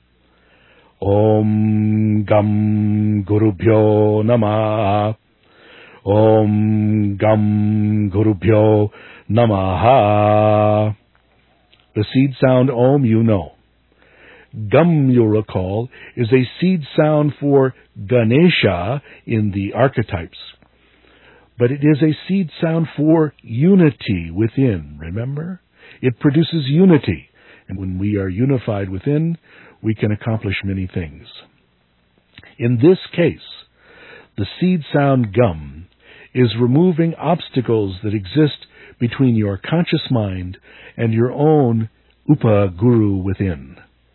Om Gam Gurubhyo Namaha. Om Gam Gurubhyo Namaha. The seed sound Om, you know. Gam, you'll recall, is a seed sound for Ganesha in the archetypes. But it is a seed sound for unity within, remember? It produces unity. And when we are unified within, we can accomplish many things. In this case, the seed sound Gam is removing obstacles that exist between your conscious mind and your own Upaguru within.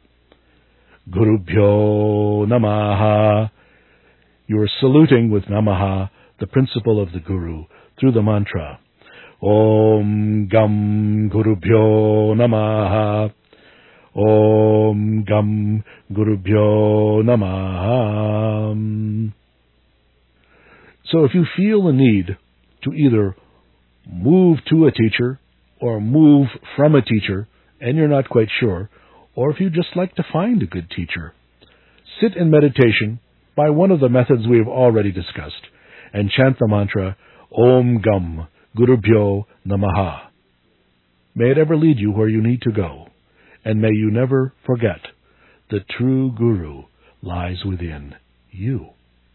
Gurubhyo Namaha. You are saluting with Namaha the principle of the Guru through the mantra Om Gam Gurubhyo Namaha. Om Gam Gurubhyo Namaha. So if you feel the need to either move to a teacher or move from a teacher, and you're not quite sure, or if you just like to find a good teacher, sit in meditation by one of the methods we have already discussed and chant the mantra Om Gam Gurubhyo Namaha. May it ever lead you where you need to go, and may you never forget the true Guru lies within you.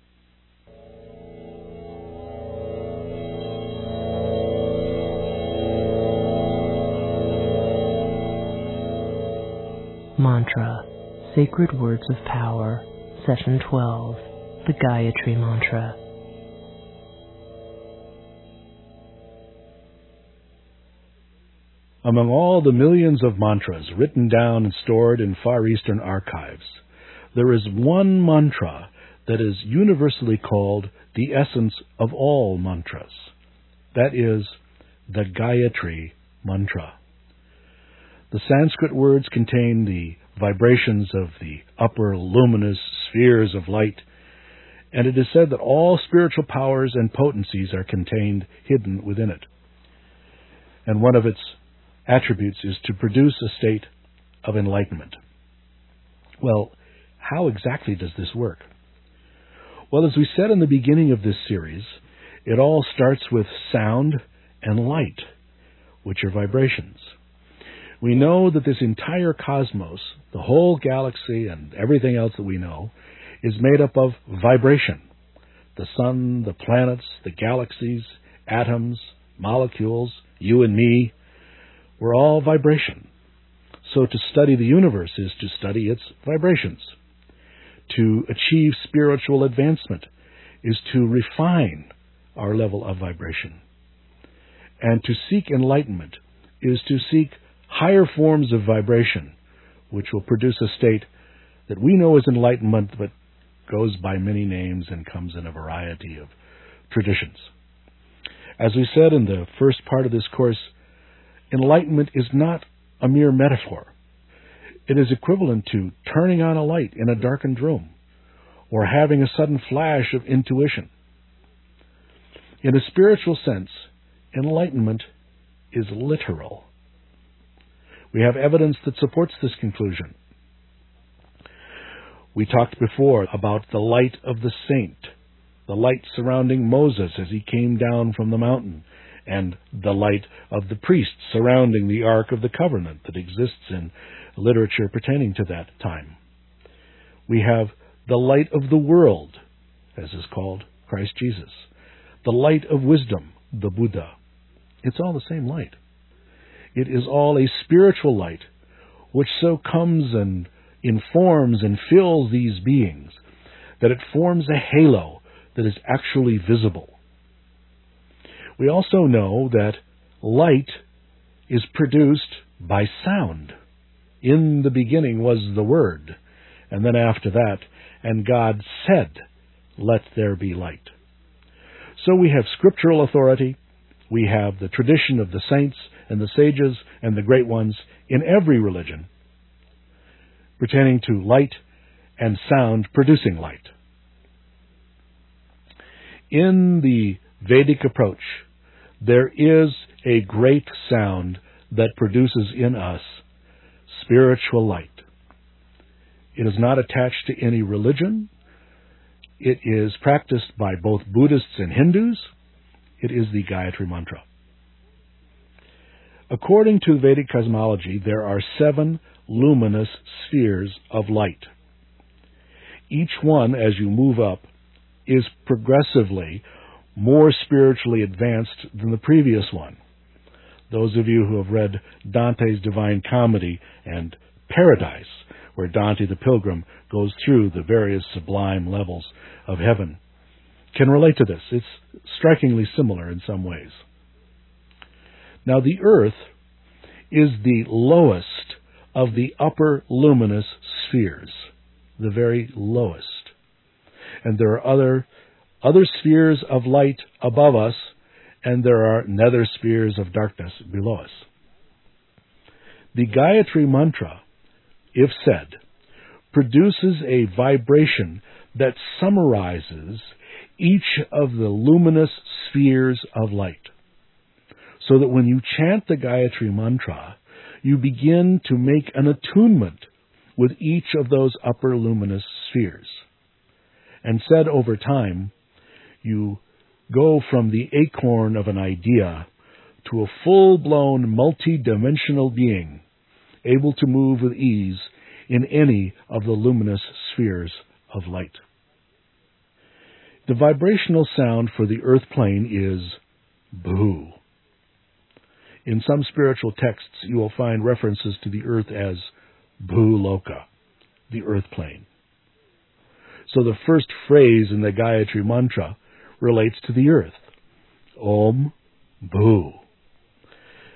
Mantra, Sacred Words of Power, Session 12, the Gayatri Mantra. Among all the millions of mantras written down and stored in Far Eastern archives, there is one mantra that is universally called the essence of all mantras. That is the Gayatri Mantra. The Sanskrit words contain the vibrations of the upper luminous spheres of light, and it is said that all spiritual powers and potencies are contained, hidden within it. And one of its attributes is to produce a state of enlightenment. Well, how exactly does this work? Well, as we said in the beginning of this series, it all starts with sound and light, which are vibrations. We know that this entire cosmos, the whole galaxy and everything else that we know, is made up of vibration. The sun, the planets, the galaxies, atoms, molecules, you and me, we're all vibration. So to study the universe is to study its vibrations. To achieve spiritual advancement is to refine our level of vibration. And to seek enlightenment is to seek higher forms of vibration, which will produce a state that we know is enlightenment, but goes by many names and comes in a variety of traditions. As we said in the first part of this course, enlightenment is not a mere metaphor. It is equivalent to turning on a light in a darkened room or having a sudden flash of intuition. In a spiritual sense, enlightenment is literal. We have evidence that supports this conclusion. We talked before about the light of the saint, the light surrounding Moses as he came down from the mountain, and the light of the priest surrounding the Ark of the Covenant that exists in literature pertaining to that time. We have the light of the world, as is called Christ Jesus, the light of wisdom, the Buddha. It's all the same light. It is all a spiritual light which so comes and informs and fills these beings that it forms a halo that is actually visible. We also know that light is produced by sound. In the beginning was the Word, and then after that, and God said, "Let there be light." So we have scriptural authority, we have the tradition of the saints and the sages and the great ones in every religion pertaining to light and sound producing light. In the Vedic approach, there is a great sound that produces in us spiritual light. It is not attached to any religion. It is practiced by both Buddhists and Hindus. It is the Gayatri Mantra. According to Vedic cosmology, there are 7 luminous spheres of light. Each one, as you move up, is progressively more spiritually advanced than the previous one. Those of you who have read Dante's Divine Comedy and Paradise, where Dante the Pilgrim goes through the various sublime levels of heaven, can relate to this. It's strikingly similar in some ways. Now, the earth is the lowest of the upper luminous spheres, the very lowest. And there are other spheres of light above us, and there are nether spheres of darkness below us. The Gayatri Mantra, if said, produces a vibration that summarizes each of the luminous spheres of light, so that when you chant the Gayatri Mantra, you begin to make an attunement with each of those upper luminous spheres. And said over time, you go from the acorn of an idea to a full-blown, multi-dimensional being, able to move with ease in any of the luminous spheres of light. The vibrational sound for the earth plane is Bhu. In some spiritual texts, you will find references to the earth as Bhuloka, the earth plane. So the first phrase in the Gayatri Mantra relates to the earth. Om Bhu.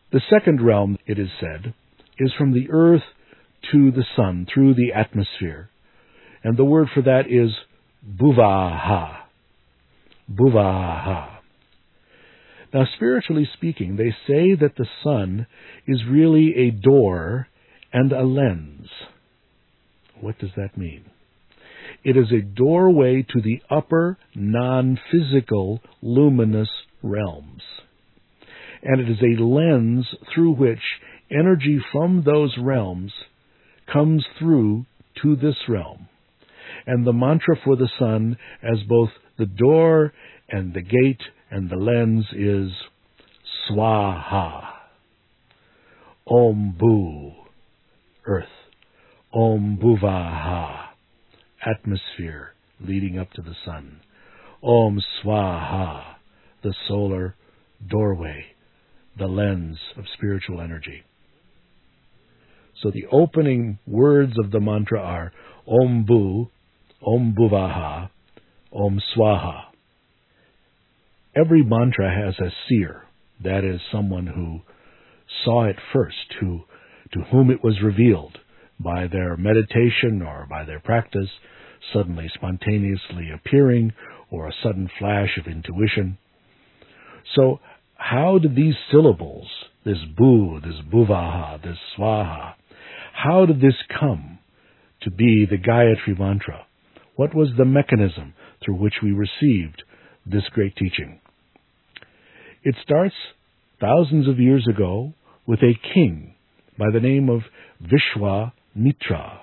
The second realm, it is said, is from the earth to the sun, through the atmosphere. And the word for that is Bhuvaha. Bhuvaha. Now, spiritually speaking, they say that the sun is really a door and a lens. What does that mean? It is a doorway to the upper, non-physical, luminous realms. And it is a lens through which energy from those realms comes through to this realm. And the mantra for the sun, as both the door and the gate and the lens, is Swaha. Om Bhu, earth. Om Bhuvaha, atmosphere leading up to the sun. Om Swaha, the solar doorway, the lens of spiritual energy. So the opening words of the mantra are Om Bhu, Om Bhuvaha, Om Swaha. Every mantra has a seer, that is, someone who saw it first, to whom it was revealed by their meditation or by their practice, suddenly spontaneously appearing, or a sudden flash of intuition. So how did these syllables, this Bhu, this Bhuvaha, this Swaha, how did this come to be the Gayatri Mantra? What was the mechanism through which we received this great teaching? It starts thousands of years ago with a king by the name of Vishwamitra.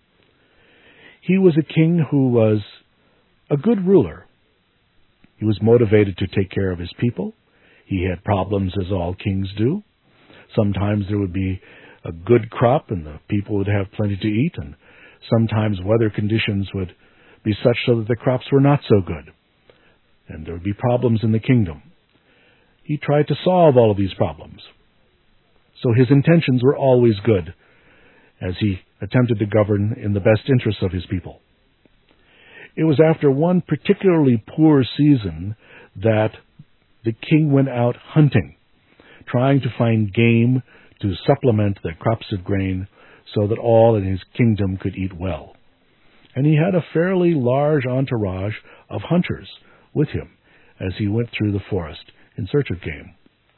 He was a king who was a good ruler. He was motivated to take care of his people. He had problems, as all kings do. Sometimes there would be a good crop and the people would have plenty to eat, and sometimes weather conditions would be such so that the crops were not so good, and there would be problems in the kingdom. He tried to solve all of these problems. So his intentions were always good as he attempted to govern in the best interests of his people. It was after one particularly poor season that the king went out hunting, trying to find game to supplement the crops of grain so that all in his kingdom could eat well. And he had a fairly large entourage of hunters with him as he went through the forest in search of game.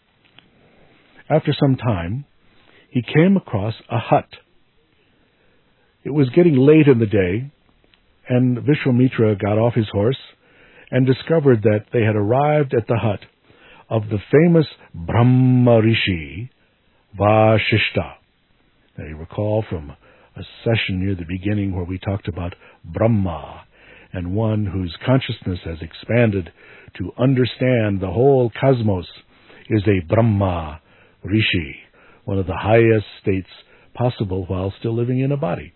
After some time, he came across a hut. It was getting late in the day, and Vishwamitra got off his horse and discovered that they had arrived at the hut of the famous Brahma Rishi, Vashishta. Now you recall from a session near the beginning where we talked about Brahma, and one whose consciousness has expanded to understand the whole cosmos is a Brahma Rishi, one of the highest states possible while still living in a body.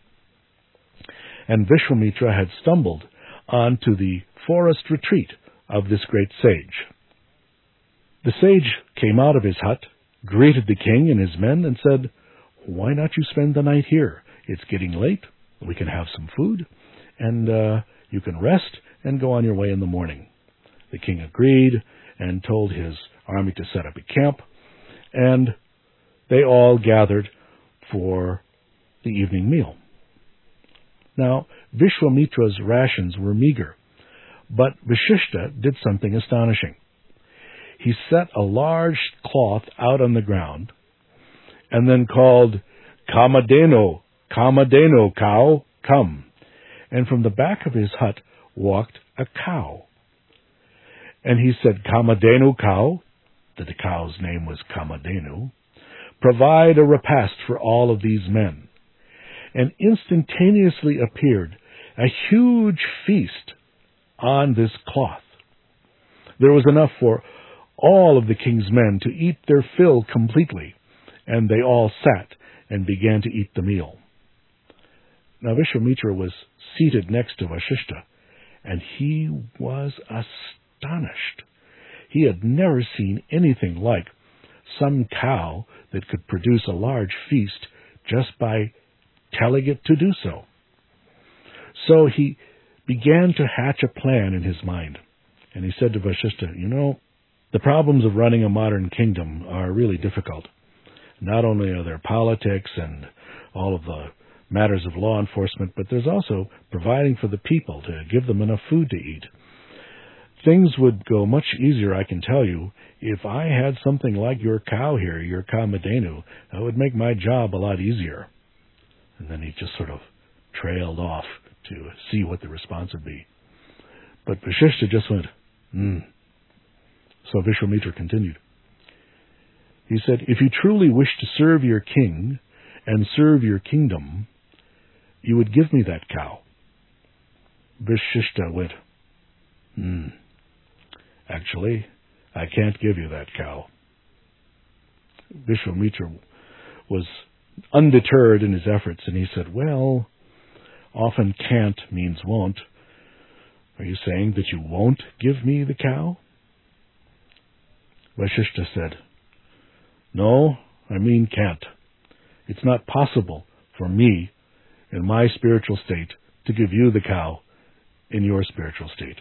And Vishwamitra had stumbled onto the forest retreat of this great sage. The sage came out of his hut, greeted the king and his men, and said, "Why not you spend the night here? It's getting late. We can have some food, and you can rest and go on your way in the morning." The king agreed and told his army to set up a camp, and they all gathered for the evening meal. Now, Vishwamitra's rations were meager, but Vashishta did something astonishing. He set a large cloth out on the ground and then called, "Kamadeno, Kamadeno, cow, come." And from the back of his hut walked a cow. And he said, "Kamadenu, cow," that the cow's name was Kamadenu, "provide a repast for all of these men." And instantaneously appeared a huge feast on this cloth. There was enough for all of the king's men to eat their fill completely, and they all sat and began to eat the meal. Now Vishwamitra was seated next to Vashishta, and he was astonished. He had never seen anything like some cow that could produce a large feast just by telling it to do so. So he began to hatch a plan in his mind, and he said to Vashishta, "You know, the problems of running a modern kingdom are really difficult. not only are there politics and all of the matters of law enforcement, but there's also providing for the people to give them enough food to eat. Things would go much easier, I can tell you, if I had something like your cow here, your cow Medenu. That would make my job a lot easier. And then he just sort of trailed off to see what the response would be. But Vashishta just went, So Vishwamitra continued. He said, if you truly wish to serve your king and serve your kingdom, you would give me that cow. Vashishta went, Actually, I can't give you that cow. Vishwamitra was undeterred in his efforts, and he said, well, often can't means won't. Are you saying that you won't give me the cow? Vashishta said, no, I mean can't. It's not possible for me, in my spiritual state, to give you the cow in your spiritual state.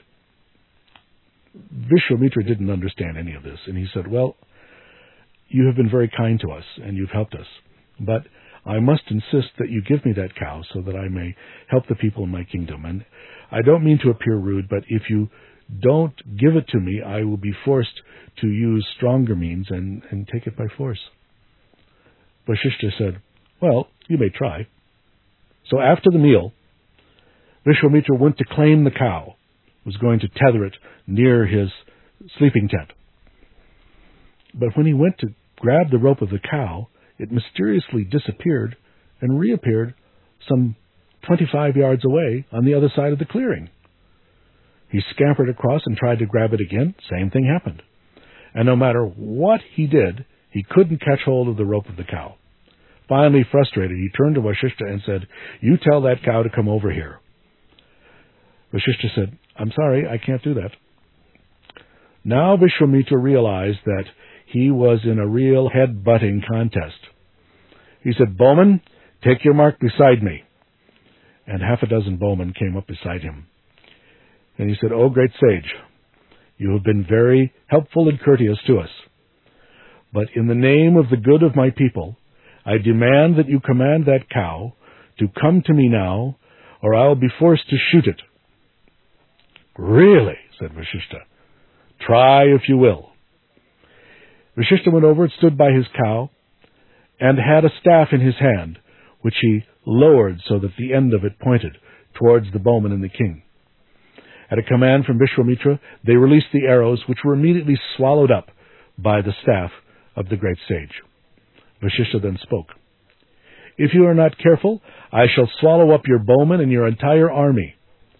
Vishwamitra didn't understand any of this, and he said, well, you have been very kind to us, and you've helped us, but I must insist that you give me that cow so that I may help the people in my kingdom. And I don't mean to appear rude, but if you don't give it to me, I will be forced to use stronger means and take it by force. Vashishta said, well, you may try. So after the meal, Vishwamitra went to claim the cow, was going to tether it near his sleeping tent. But when he went to grab the rope of the cow, it mysteriously disappeared and reappeared some 25 yards away on the other side of the clearing. He scampered across and tried to grab it again. Same thing happened. And no matter what he did, he couldn't catch hold of the rope of the cow. Finally frustrated, he turned to Vashishta and said, you tell that cow to come over here. Vashishta said, I'm sorry, I can't do that. Now Vishwamitra realized that he was in a real head-butting contest. He said, bowman, take your mark beside me. And half a dozen bowmen came up beside him. And he said, oh, great sage, you have been very helpful and courteous to us. But in the name of the good of my people, I demand that you command that cow to come to me now, or I will be forced to shoot it. Really, said Vashishta. Try if you will. Vashishta went over and stood by his cow and had a staff in his hand, which he lowered so that the end of it pointed towards the bowman and the king. At a command from Vishwamitra, they released the arrows, which were immediately swallowed up by the staff of the great sage. Vashishta then spoke. If you are not careful, I shall swallow up your bowmen and your entire army.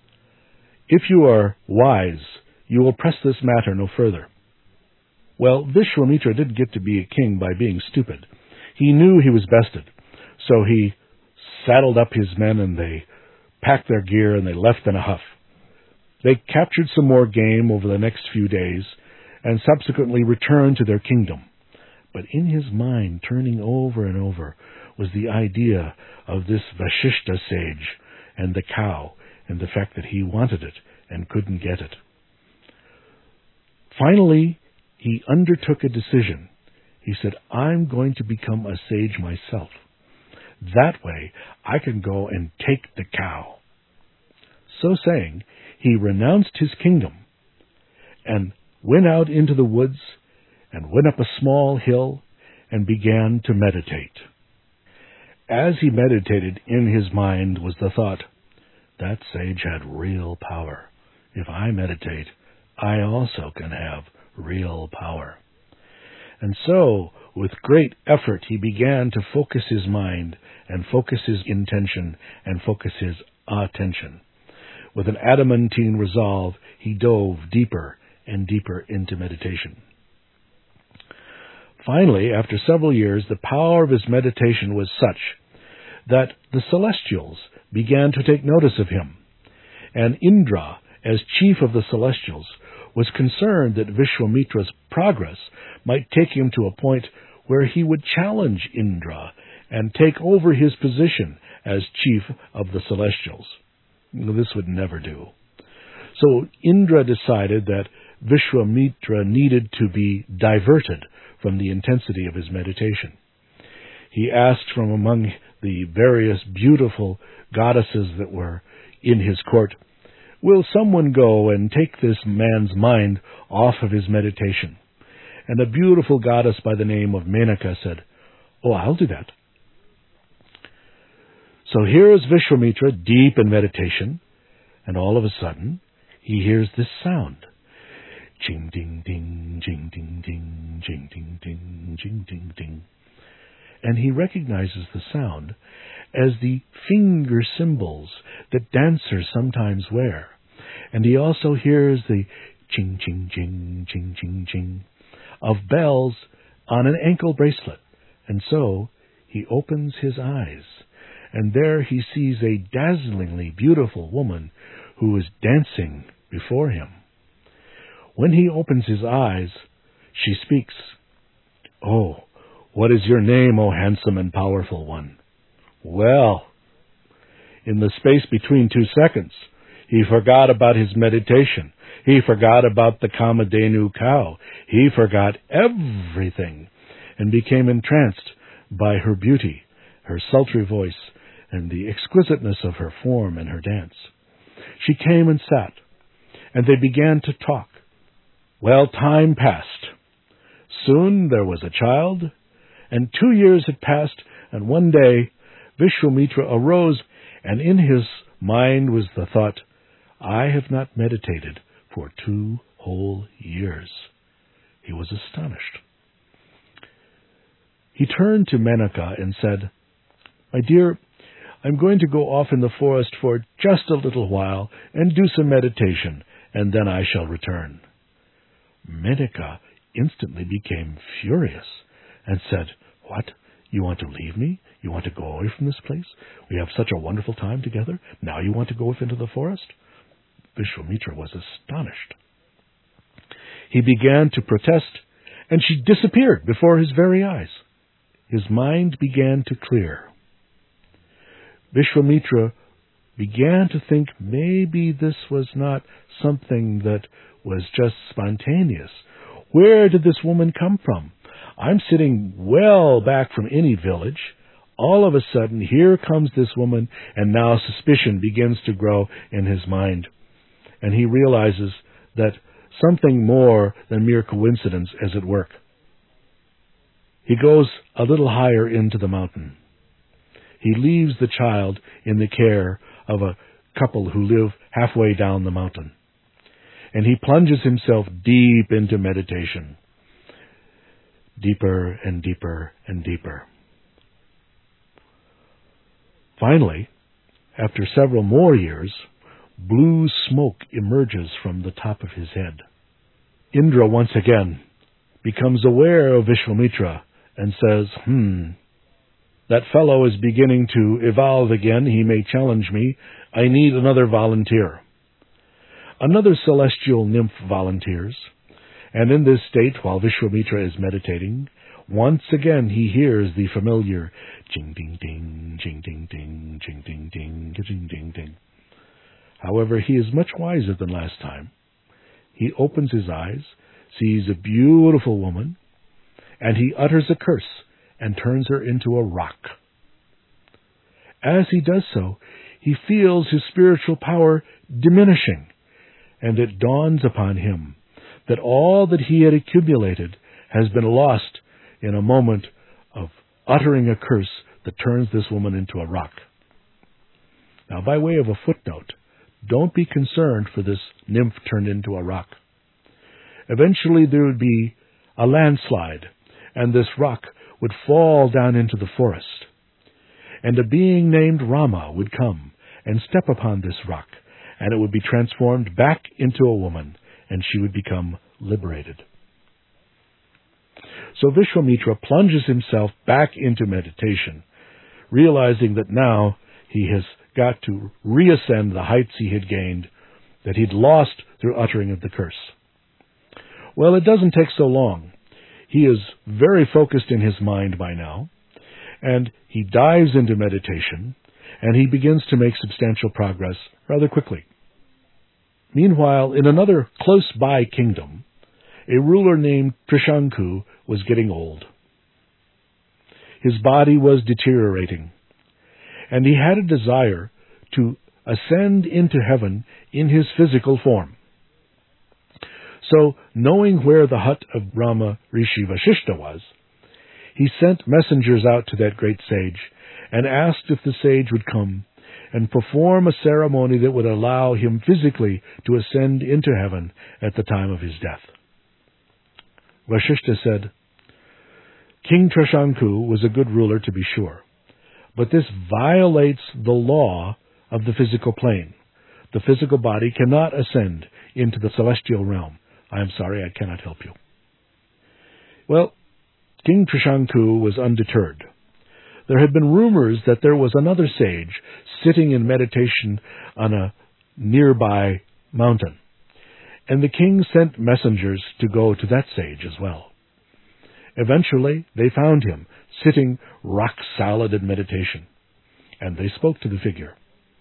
If you are wise, you will press this matter no further. Well, Vishwamitra didn't get to be a king by being stupid. He knew he was bested, so he saddled up his men and they packed their gear and they left in a huff. They captured some more game over the next few days and subsequently returned to their kingdom. But in his mind, turning over and over, was the idea of this Vashishta sage and the cow and the fact that he wanted it and couldn't get it. Finally, he undertook a decision. He said, I'm going to become a sage myself. That way, I can go and take the cow. So saying, he renounced his kingdom and went out into the woods and went up a small hill and began to meditate. As he meditated, in his mind was the thought, that sage had real power. If I meditate, I also can have real power. And so, with great effort, he began to focus his mind and focus his intention and focus his attention. With an adamantine resolve, he dove deeper and deeper into meditation. Finally, after several years, the power of his meditation was such that the celestials began to take notice of him. And Indra, as chief of the celestials, was concerned that Vishwamitra's progress might take him to a point where he would challenge Indra and take over his position as chief of the celestials. This would never do. So Indra decided that Vishwamitra needed to be diverted from the intensity of his meditation. he asked from among the various beautiful goddesses that were in his court, "Will someone go and take this man's mind off of his meditation?" And a beautiful goddess by the name of Menaka said, "Oh, I'll do that." So here is Vishwamitra deep in meditation, and all of a sudden he hears this sound. Ching ding ding, jing ding ding, jing ding ding, jing ding ding. And he recognizes the sound as the finger cymbals that dancers sometimes wear. And he also hears the ching ching ching, ching ching ching of bells on an ankle bracelet. And so he opens his eyes, and there he sees a dazzlingly beautiful woman who is dancing before him. When he opens his eyes, she speaks, "Oh, what is your name, O handsome and powerful one?" Well, in the space between 2 seconds, he forgot about his meditation. He forgot about the Kamadhenu cow. He forgot everything and became entranced by her beauty, her sultry voice, and the exquisiteness of her form and her dance. She came and sat, and they began to talk. Well, time passed. Soon there was a child, and 2 years had passed, and one day Vishwamitra arose, and in his mind was the thought, "I have not meditated for 2 whole years." He was astonished. He turned to Menaka and said, "My dear, I'm going to go off in the forest for just a little while and do some meditation, and then I shall return." Menaka instantly became furious and said, "What? You want to leave me? You want to go away from this place? We have such a wonderful time together. Now you want to go off into the forest?" Vishwamitra was astonished. He began to protest, and she disappeared before his very eyes. His mind began to clear. Vishwamitra began to think maybe this was not something that was just spontaneous. Where did this woman come from? I'm sitting well back from any village. All of a sudden, here comes this woman, and now suspicion begins to grow in his mind. And he realizes that something more than mere coincidence is at work. He goes a little higher into the mountain. He leaves the child in the care of a couple who live halfway down the mountain. And he plunges himself deep into meditation. Deeper and deeper and deeper. Finally, after several more years, blue smoke emerges from the top of his head. Indra once again becomes aware of Vishwamitra and says, that fellow is beginning to evolve again. He may challenge me. I need another volunteer. Another celestial nymph volunteers, and in this state, while Vishwamitra is meditating, once again he hears the familiar jing ding ding, jing ding ding, jing ding ding, jing ding ding. However, he is much wiser than last time. He opens his eyes, sees a beautiful woman, and he utters a curse and turns her into a rock. As he does so, he feels his spiritual power diminishing, and it dawns upon him that all that he had accumulated has been lost in a moment of uttering a curse that turns this woman into a rock. Now, by way of a footnote, don't be concerned for this nymph turned into a rock. Eventually there would be a landslide, and this rock would fall down into the forest. And a being named Rama would come and step upon this rock, and it would be transformed back into a woman, and she would become liberated. So Vishwamitra plunges himself back into meditation, realizing that now he has got to reascend the heights he had gained, that he'd lost through uttering of the curse. Well, it doesn't take so long. He is very focused in his mind by now, and he dives into meditation, and he begins to make substantial progress rather quickly. Meanwhile, in another close-by kingdom, a ruler named Trishanku was getting old. His body was deteriorating, and he had a desire to ascend into heaven in his physical form. So, knowing where the hut of Brahma Rishi Vashishta was, he sent messengers out to that great sage and asked if the sage would come and perform a ceremony that would allow him physically to ascend into heaven at the time of his death. Vashishta said, "King Trashanku was a good ruler, to be sure, but this violates the law of the physical plane. The physical body cannot ascend into the celestial realm. I am sorry, I cannot help you." Well, King Trashanku was undeterred. There had been rumors that there was another sage sitting in meditation on a nearby mountain, and the king sent messengers to go to that sage as well. Eventually, they found him sitting rock solid in meditation, and they spoke to the figure.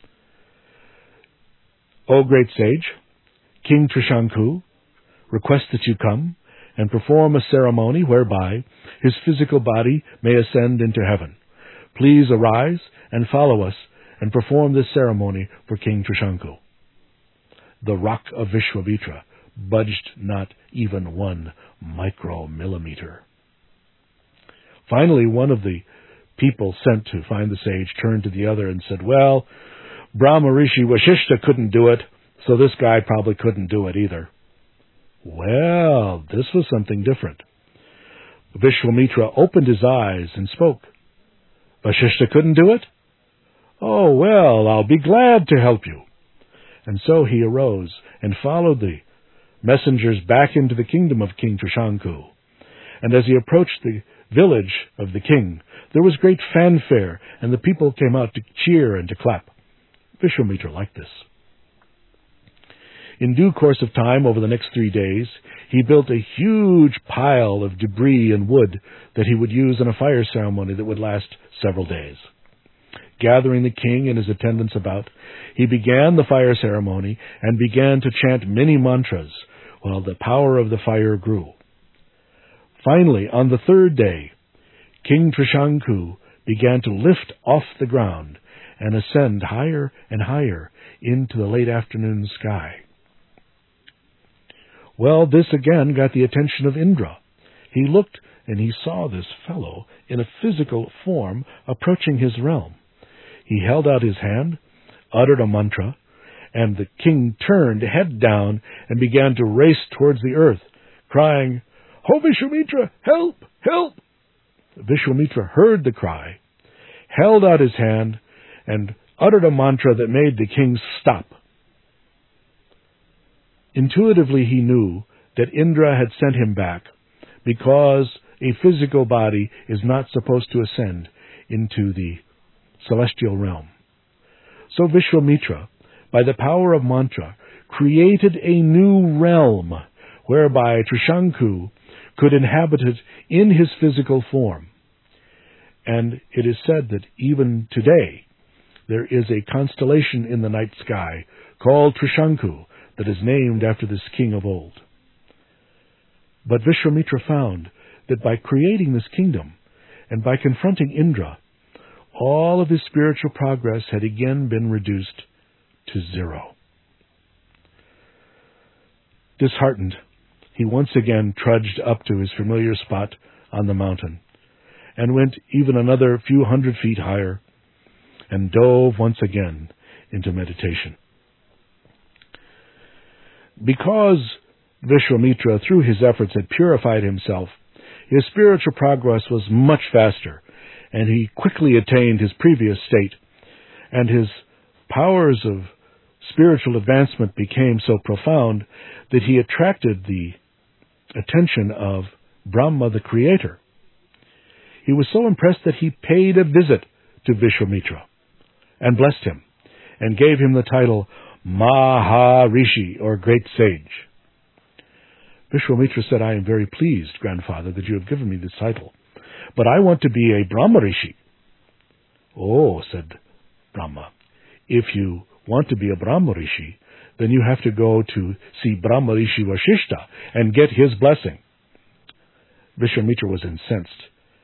"O great sage, King Trashanku requests that you come and perform a ceremony whereby his physical body may ascend into heaven. Please arise and follow us and perform this ceremony for King Trashanku." The rock of Vishwamitra budged not even 1 micromillimeter. Finally, one of the people sent to find the sage turned to the other and said, "Well, Brahma Rishi Vashishta couldn't do it, so this guy probably couldn't do it either." Well, this was something different. Vishwamitra opened his eyes and spoke. "Vashishta couldn't do it? Oh, well, I'll be glad to help you." And so he arose and followed the messengers back into the kingdom of King Trashanku. And as he approached the village of the king, there was great fanfare, and the people came out to cheer and to clap. Vishwamitra liked this. In due course of time, over the next 3 days, he built a huge pile of debris and wood that he would use in a fire ceremony that would last several days. Gathering the king and his attendants about, he began the fire ceremony and began to chant many mantras while the power of the fire grew. Finally, on the 3rd day, King Trashanku began to lift off the ground and ascend higher and higher into the late afternoon sky. Well, this again got the attention of Indra. He looked and he saw this fellow in a physical form approaching his realm. He held out his hand, uttered a mantra, and the king turned head down and began to race towards the earth, crying, "Oh, Vishwamitra, help, help!" Vishwamitra heard the cry, held out his hand, and uttered a mantra that made the king stop. Intuitively he knew that Indra had sent him back because a physical body is not supposed to ascend into the celestial realm. So Vishwamitra, by the power of mantra, created a new realm whereby Trashanku could inhabit it in his physical form. And it is said that even today there is a constellation in the night sky called Trashanku that is named after this king of old. But Vishwamitra found that by creating this kingdom and by confronting Indra, all of his spiritual progress had again been reduced to 0. Disheartened, he once again trudged up to his familiar spot on the mountain and went even another few hundred feet higher and dove once again into meditation. Because Vishwamitra, through his efforts, had purified himself, his spiritual progress was much faster, and he quickly attained his previous state, and his powers of spiritual advancement became so profound that he attracted the attention of Brahma, the creator. He was so impressed that he paid a visit to Vishwamitra and blessed him and gave him the title Maharishi, or great sage. Vishwamitra said, "I am very pleased, grandfather, that you have given me this title, but I want to be a Brahmarishi." "Oh," said Brahma, "if you want to be a Brahmarishi, then you have to go to see Brahmarishi Vashishta and get his blessing." Vishwamitra was incensed.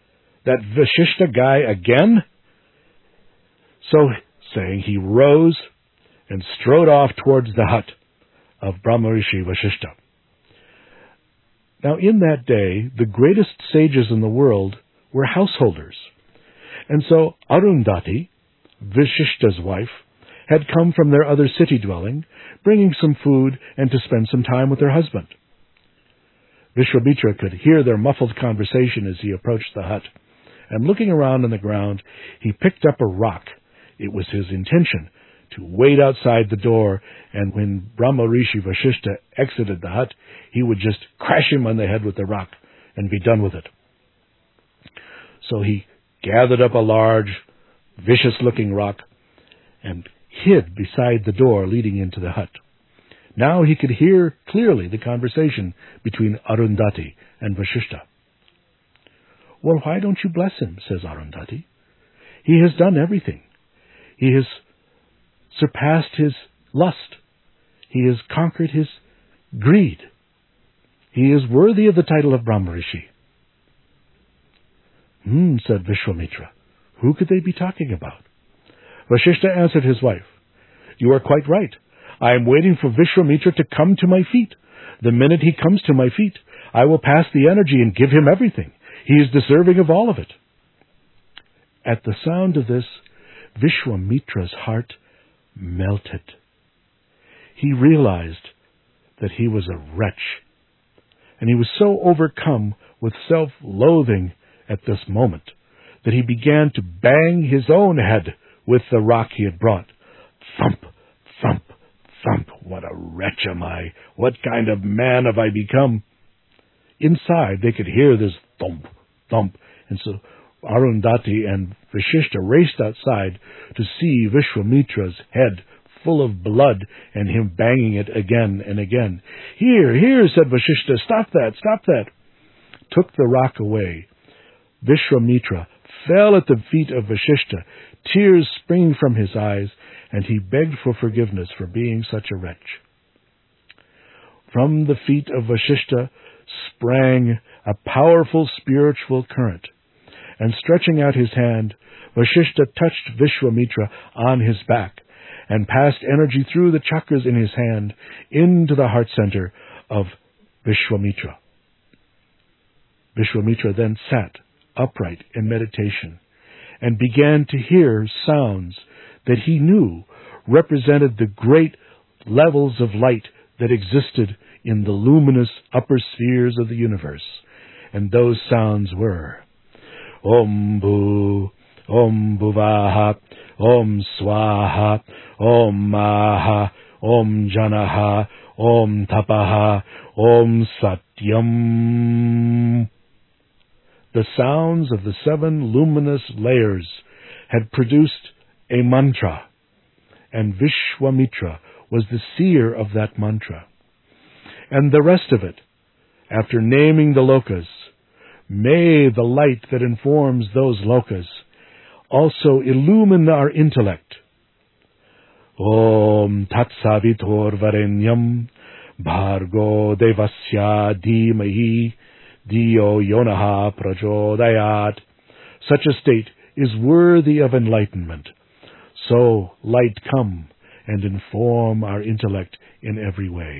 That Vashishta guy again? So saying, he rose and strode off towards the hut of Brahmarishi Vashishta. Now in that day, the greatest sages in the world were householders. And so Arundhati, Vashishta's wife, had come from their other city dwelling, bringing some food and to spend some time with her husband. Vishwamitra could hear their muffled conversation as he approached the hut, and looking around on the ground, he picked up a rock. It was his intention to wait outside the door, and when Brahmarishi Vashishta exited the hut, he would just crash him on the head with the rock and be done with it. So he gathered up a large, vicious-looking rock and hid beside the door leading into the hut. Now he could hear clearly the conversation between Arundhati and Vashishta. "Well, why don't you bless him?" says Arundhati. "He has done everything. He has surpassed his lust. He has conquered his greed. He is worthy of the title of Brahmarishi." Said Vishwamitra. Who could they be talking about? Vashishta answered his wife, "You are quite right. I am waiting for Vishwamitra to come to my feet. The minute he comes to my feet, I will pass the energy and give him everything. He is deserving of all of it." At the sound of this, Vishwamitra's heart melted. He realized that he was a wretch, and he was so overcome with self-loathing at this moment that he began to bang his own head with the rock he had brought. Thump, thump, thump. What a wretch am I! What kind of man have I become? Inside, they could hear this thump, thump, and so Arundhati and Vashishta raced outside to see Vishwamitra's head full of blood and him banging it again and again. "Here, here," said Vashishta, "stop that, stop that." Took the rock away. Vishwamitra fell at the feet of Vashishta, tears springing from his eyes, and he begged for forgiveness for being such a wretch. From the feet of Vashishta sprang a powerful spiritual current, and stretching out his hand, Vashishta touched Vishwamitra on his back, and passed energy through the chakras in his hand into the heart center of Vishwamitra. Vishwamitra then sat upright in meditation, and began to hear sounds that he knew represented the great levels of light that existed in the luminous upper spheres of the universe. And those sounds were Om Bhu, Om Bhuvaha, Om Swaha, Om Maha, Om Janaha, Om Tapaha, Om Satyam. The sounds of the 7 luminous layers had produced a mantra, and Vishwamitra was the seer of that mantra. And the rest of it, after naming the lokas, may the light that informs those lokas also illumine our intellect. Om Tat Savitor Varenyam Bhargo Devasya Dhimahi Dio Yonaha Prachodayat. Such a state is worthy of enlightenment. So light come and inform our intellect in every way.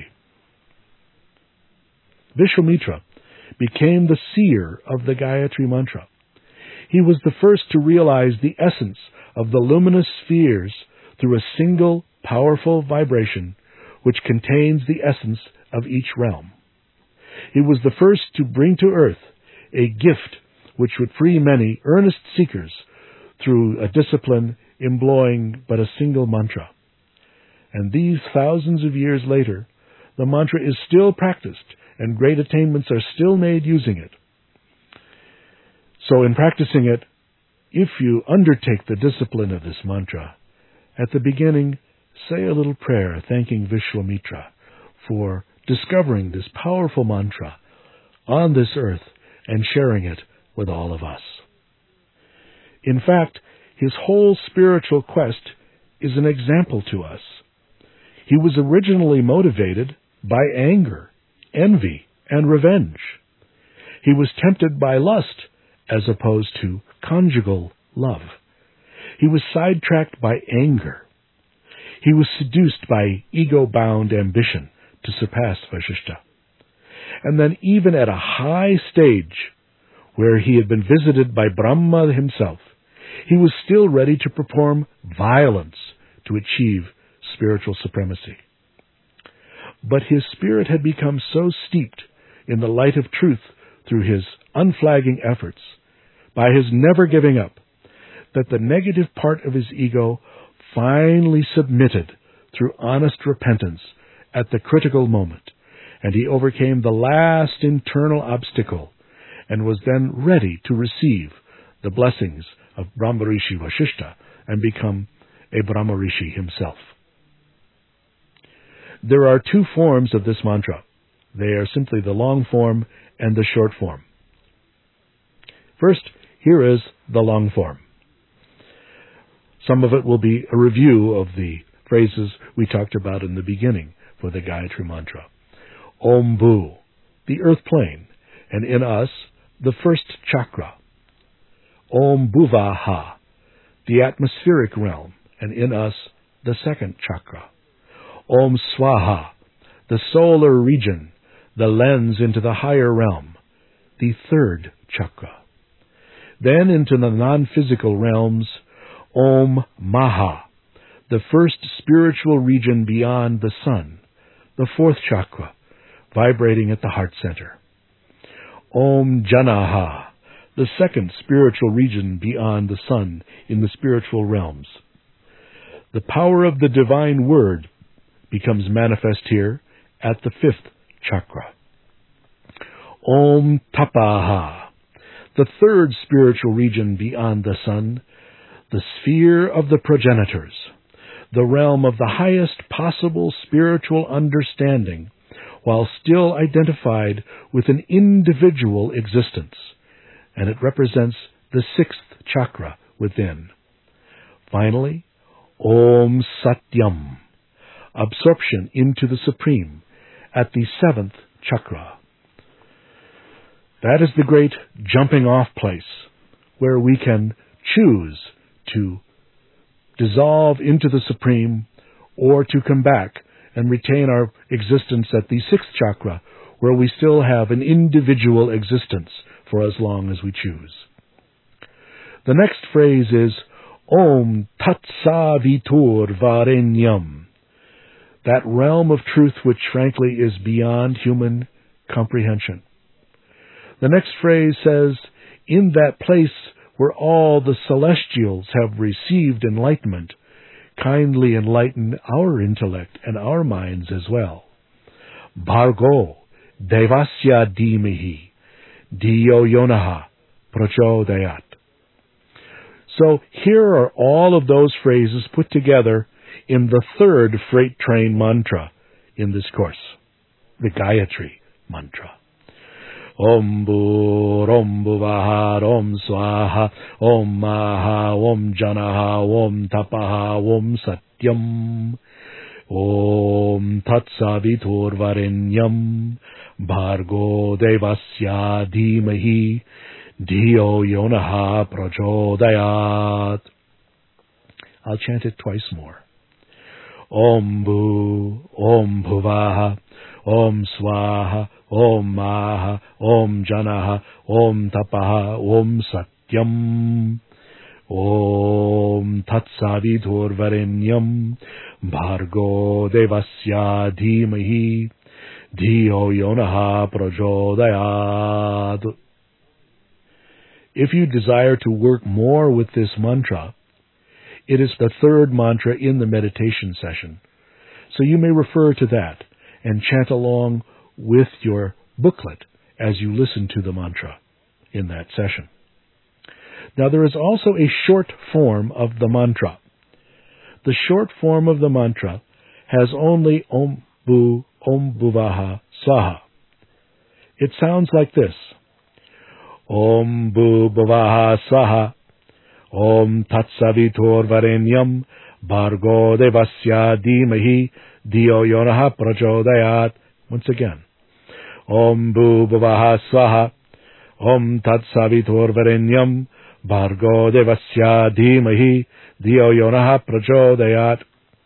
Vishwamitra became the seer of the Gayatri Mantra. He was the first to realize the essence of the luminous spheres through a single powerful vibration which contains the essence of each realm. He was the first to bring to earth a gift which would free many earnest seekers through a discipline employing but a single mantra. And these thousands of years later, the mantra is still practiced and great attainments are still made using it. So in practicing it, if you undertake the discipline of this mantra, at the beginning, say a little prayer thanking Vishwamitra for discovering this powerful mantra on this earth and sharing it with all of us. In fact, his whole spiritual quest is an example to us. He was originally motivated by anger, envy, and revenge. He was tempted by lust as opposed to conjugal love. He was sidetracked by anger. He was seduced by ego-bound ambition to surpass Vasishtha. And then even at a high stage, where he had been visited by Brahma himself, he was still ready to perform violence to achieve spiritual supremacy. But his spirit had become so steeped in the light of truth through his unflagging efforts, by his never giving up, that the negative part of his ego finally submitted through honest repentance at the critical moment, and he overcame the last internal obstacle and was then ready to receive the blessings of Brahmarishi Vasishtha and become a Brahmarishi himself. There are two forms of this mantra. They are simply the long form and the short form. First, here is the long form. Some of it will be a review of the phrases we talked about in the beginning for the Gayatri Mantra. Om Bhu, the earth plane, and in us, the first chakra. Om Bhuvaha, the atmospheric realm, and in us, the second chakra. Om Swaha, the solar region, the lens into the higher realm, the third chakra. Then into the non-physical realms, Om Maha, the first spiritual region beyond the sun, the fourth chakra, vibrating at the heart center. Om Janaha, the second spiritual region beyond the sun in the spiritual realms. The power of the divine word becomes manifest here at the fifth chakra. Om Tapaha, the third spiritual region beyond the sun, the sphere of the progenitors, the realm of the highest possible spiritual understanding, while still identified with an individual existence, and it represents the sixth chakra within. Finally, Om Satyam, absorption into the Supreme at the seventh chakra. That is the great jumping-off place where we can choose to dissolve into the Supreme or to come back and retain our existence at the sixth chakra, where we still have an individual existence for as long as we choose. The next phrase is Om Tat Savitur Varenyam, that realm of truth which frankly is beyond human comprehension. The next phrase says, in that place where all the celestials have received enlightenment, kindly enlighten our intellect and our minds as well. Bhargo Devasya Dhimahi Dhiyo Yonaha Prachodayat. So here are all of those phrases put together in the third freight train mantra in this course, the Gayatri Mantra. Om Bhur, Om Bhuvaha, Om Swaha, Om Maha, Om Janaha, Om Tapaha, Om Satyam, Om Tat Savitur Varenyam, Bhargo Devasya Dhimahi, Dhiyo Yonaha Prachodayat. I'll chant it twice more. Om Bhu, Om Bhuvaha, Om Swaha, Om Maha, Om Janaha, Om Tapaha, Om Satyam, Om Tat Savitur Varenyam, Bhargo Devasya Dhimahi, Dhiyo Yonaha Prachodayat. If you desire to work more with this mantra, it is the third mantra in the meditation session, so you may refer to that and chant along with your booklet as you listen to the mantra in that session. Now there is also a short form of the mantra. The short form of the mantra has only Om Bhu, Om Bhuvaha, Swaha. It sounds like this. Om Bhu Bhuvaha Swaha, Om Tat Savitur Varenyam, Bhargo Devasya Dhimahi, Dhiyo Yonaha Prachodayat. Once again. Om Bhu Bhuvaha Swaha, Om Tat Saviturvarenyam Bhargo Devasya Dhimahi Dhiyo Yonaha Prachodayat.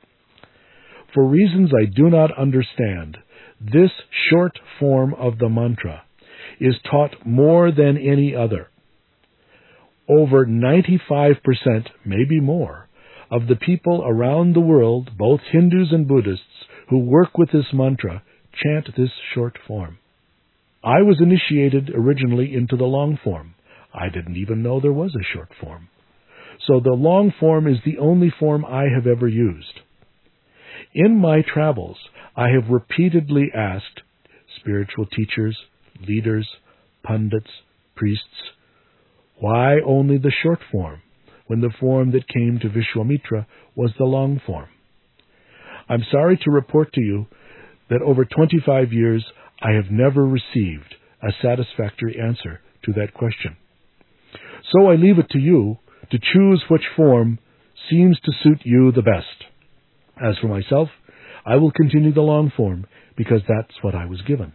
For reasons I do not understand, this short form of the mantra is taught more than any other. Over 95%, maybe more, of the people around the world, both Hindus and Buddhists, who work with this mantra, chant this short form. I was initiated originally into the long form. I didn't even know there was a short form. So the long form is the only form I have ever used. In my travels, I have repeatedly asked spiritual teachers, leaders, pundits, priests, why only the short form, when the form that came to Vishwamitra was the long form? I'm sorry to report to you that over 25 years I have never received a satisfactory answer to that question. So I leave it to you to choose which form seems to suit you the best. As for myself, I will continue the long form because that's what I was given.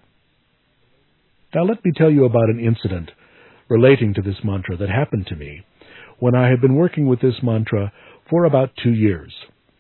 Now let me tell you about an incident relating to this mantra that happened to me when I had been working with this mantra for about 2 years.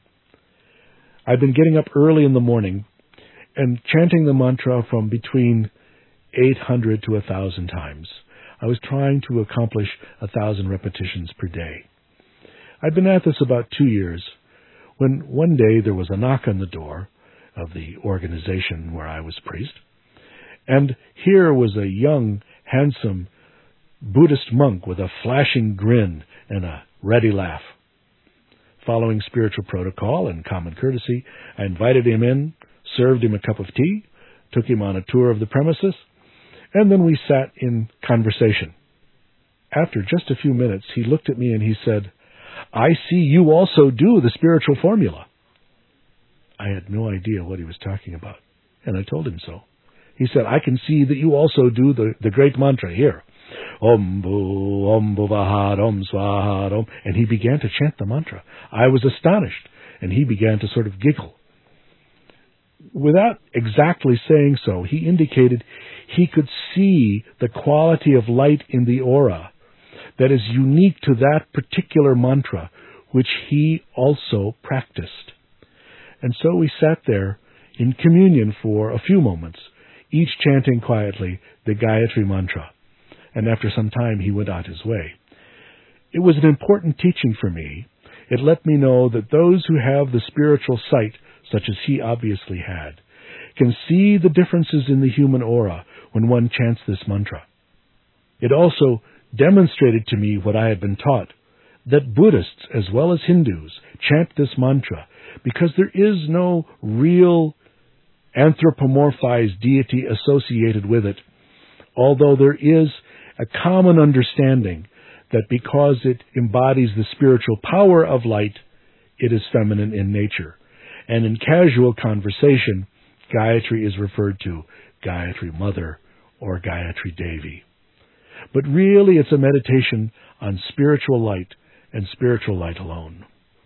I'd been getting up early in the morning and chanting the mantra from between 800 to 1,000 times. I was trying to accomplish 1,000 repetitions per day. I'd been at this about 2 years when one day there was a knock on the door of the organization where I was priest, and here was a young, handsome Buddhist monk with a flashing grin and a ready laugh. Following spiritual protocol and common courtesy, I invited him in, served him a cup of tea, took him on a tour of the premises, and then we sat in conversation. After just a few minutes, he looked at me and he said, "I see you also do the spiritual formula." I had no idea what he was talking about, and I told him so. He said, "I can see that you also do the great mantra here. Om Bu, Om Bhuvahad, Om Swahad, Om." And he began to chant the mantra. I was astonished, and he began to sort of giggle. Without exactly saying so, he indicated he could see the quality of light in the aura that is unique to that particular mantra, which he also practiced. And so we sat there in communion for a few moments, each chanting quietly the Gayatri mantra. And after some time, he went on his way. It was an important teaching for me. It let me know that those who have the spiritual sight, such as he obviously had, can see the differences in the human aura when one chants this mantra. It also demonstrated to me what I had been taught, that Buddhists as well as Hindus chant this mantra because there is no real anthropomorphized deity associated with it, although there is a common understanding that because it embodies the spiritual power of light, it is feminine in nature. And in casual conversation, Gayatri is referred to Gayatri Mother or Gayatri Devi. But really it's a meditation on spiritual light and spiritual light alone.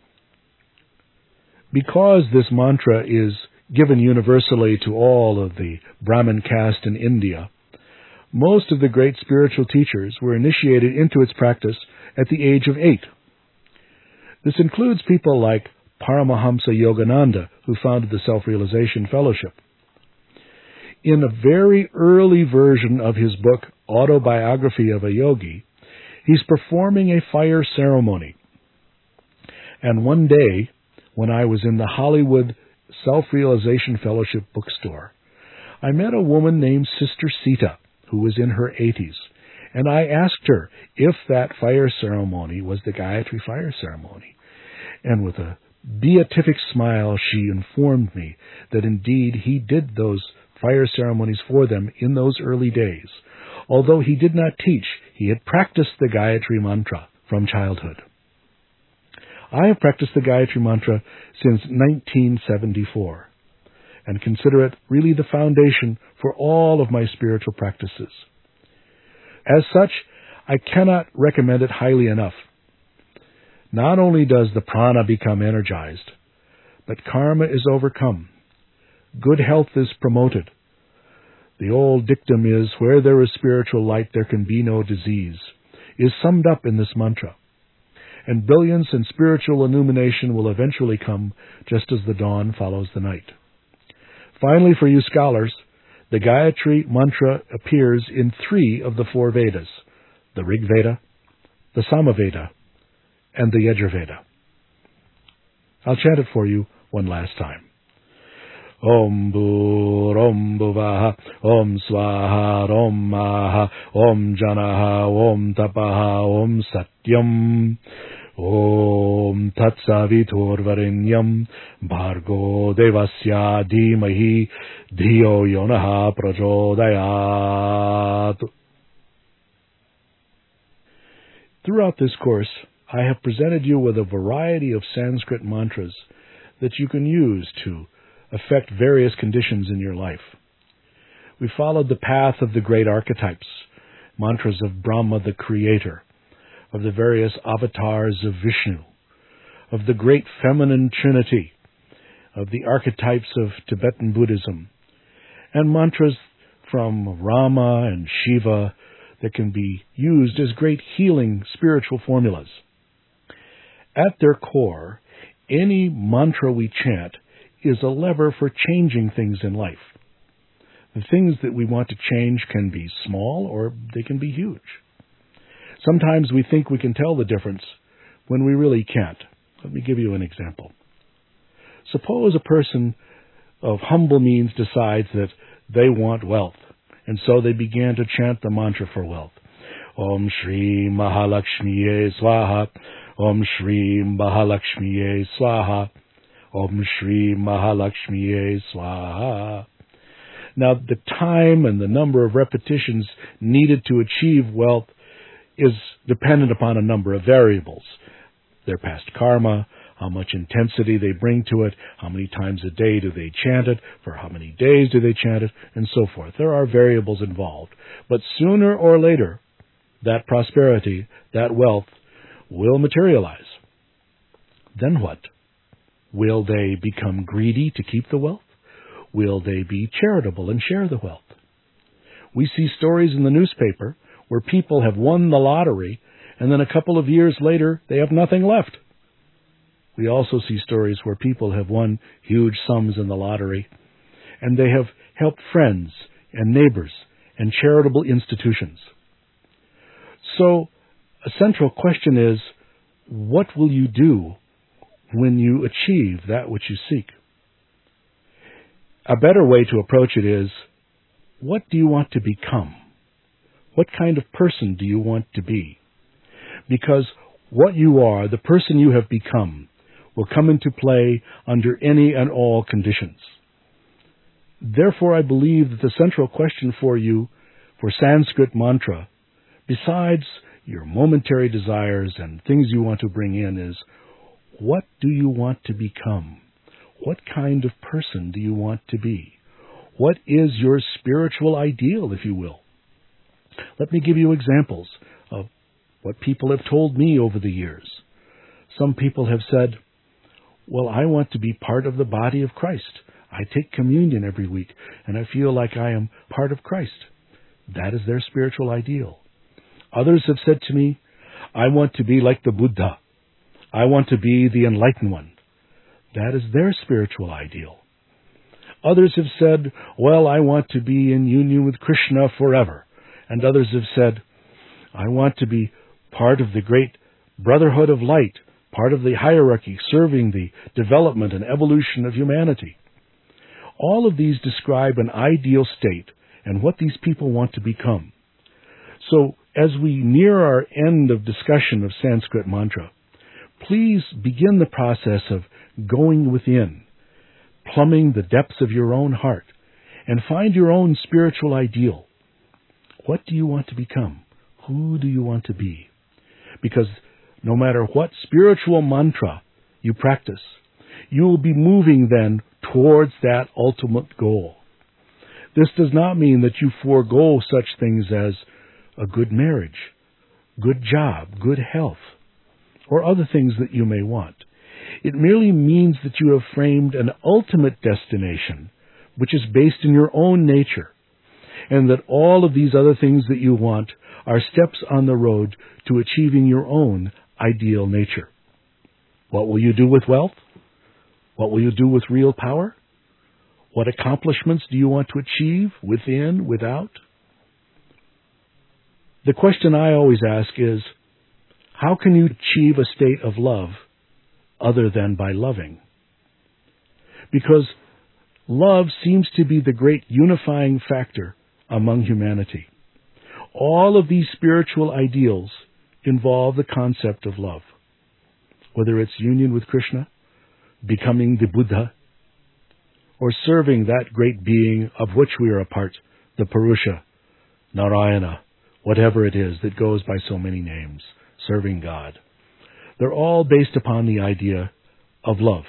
Because this mantra is given universally to all of the Brahmin caste in India, most of the great spiritual teachers were initiated into its practice at the age of 8. This includes people like Paramahamsa Yogananda, who founded the Self-Realization Fellowship. In a very early version of his book, Autobiography of a Yogi, he's performing a fire ceremony. And one day, when I was in the Hollywood Self-Realization Fellowship bookstore, I met a woman named Sister Sita, who was in her 80s, and I asked her if that fire ceremony was the Gayatri fire ceremony. And with a beatific smile, she informed me that indeed he did those fire ceremonies for them in those early days. Although he did not teach, he had practiced the Gayatri mantra from childhood. I have practiced the Gayatri mantra since 1974 and consider it really the foundation for all of my spiritual practices. As such, I cannot recommend it highly enough. Not only does the prana become energized, but karma is overcome. Good health is promoted. The old dictum is, where there is spiritual light, there can be no disease, is summed up in this mantra. And brilliance and spiritual illumination will eventually come just as the dawn follows the night. Finally, for you scholars, the Gayatri mantra appears in 3 of the 4 Vedas, the Rig Veda, the Samaveda, and the Yajurveda. I'll chant it for you one last time. Om Bhur, Om Bhuvaha, Om Swaha, Om Maha, Om Janaha, Om Tapaha, Om Satyam, Om Tatsaviturvarinyam, Bhargo Devasya Dhimahi, Dhiyo Yonaha Prachodayat. Throughout this course, I have presented you with a variety of Sanskrit mantras that you can use to affect various conditions in your life. We followed the path of the great archetypes, mantras of Brahma the Creator, of the various avatars of Vishnu, of the great feminine trinity, of the archetypes of Tibetan Buddhism, and mantras from Rama and Shiva that can be used as great healing spiritual formulas. At their core, any mantra we chant is a lever for changing things in life. The things that we want to change can be small or they can be huge. Sometimes we think we can tell the difference when we really can't. Let me give you an example. Suppose a person of humble means decides that they want wealth, and so they began to chant the mantra for wealth. Om Shri Mahalakshmiye Swaha, Om Shri Mahalakshmiye Swaha, Om Shri Mahalakshmiye Swaha. Now, the time and the number of repetitions needed to achieve wealth is dependent upon a number of variables. Their past karma, how much intensity they bring to it, how many times a day do they chant it, for how many days do they chant it, and so forth. There are variables involved. But sooner or later, that prosperity, that wealth, will materialize. Then what? Will they become greedy to keep the wealth? Will they be charitable and share the wealth? We see stories in the newspaper where people have won the lottery, and then a couple of years later, they have nothing left. We also see stories where people have won huge sums in the lottery, and they have helped friends and neighbors and charitable institutions. So, a central question is, what will you do when you achieve that which you seek? A better way to approach it is, what do you want to become? What kind of person do you want to be? Because what you are, the person you have become, will come into play under any and all conditions. Therefore, I believe that the central question for you, for Sanskrit mantra, besides your momentary desires and things you want to bring in, is, what do you want to become? What kind of person do you want to be? What is your spiritual ideal, if you will? Let me give you examples of what people have told me over the years. Some people have said, well, I want to be part of the body of Christ. I take communion every week, and I feel like I am part of Christ. That is their spiritual ideal. Others have said to me, I want to be like the Buddha. I want to be the enlightened one. That is their spiritual ideal. Others have said, well, I want to be in union with Krishna forever. And others have said, I want to be part of the great brotherhood of light, part of the hierarchy serving the development and evolution of humanity. All of these describe an ideal state and what these people want to become. So, as we near our end of discussion of Sanskrit mantra, please begin the process of going within, plumbing the depths of your own heart, and find your own spiritual ideal. What do you want to become? Who do you want to be? Because no matter what spiritual mantra you practice, you will be moving then towards that ultimate goal. This does not mean that you forego such things as a good marriage, good job, good health, or other things that you may want. It merely means that you have framed an ultimate destination, which is based in your own nature. and that all of these other things that you want are steps on the road to achieving your own ideal nature. What will you do with wealth? What will you do with real power? What accomplishments do you want to achieve within, without? The question I always ask is, how can you achieve a state of love other than by loving? Because love seems to be the great unifying factor among humanity. All of these spiritual ideals involve the concept of love. Whether it's union with Krishna, becoming the Buddha, or serving that great being of which we are a part, the Purusha, Narayana, whatever it is that goes by so many names, serving God. They're all based upon the idea of love.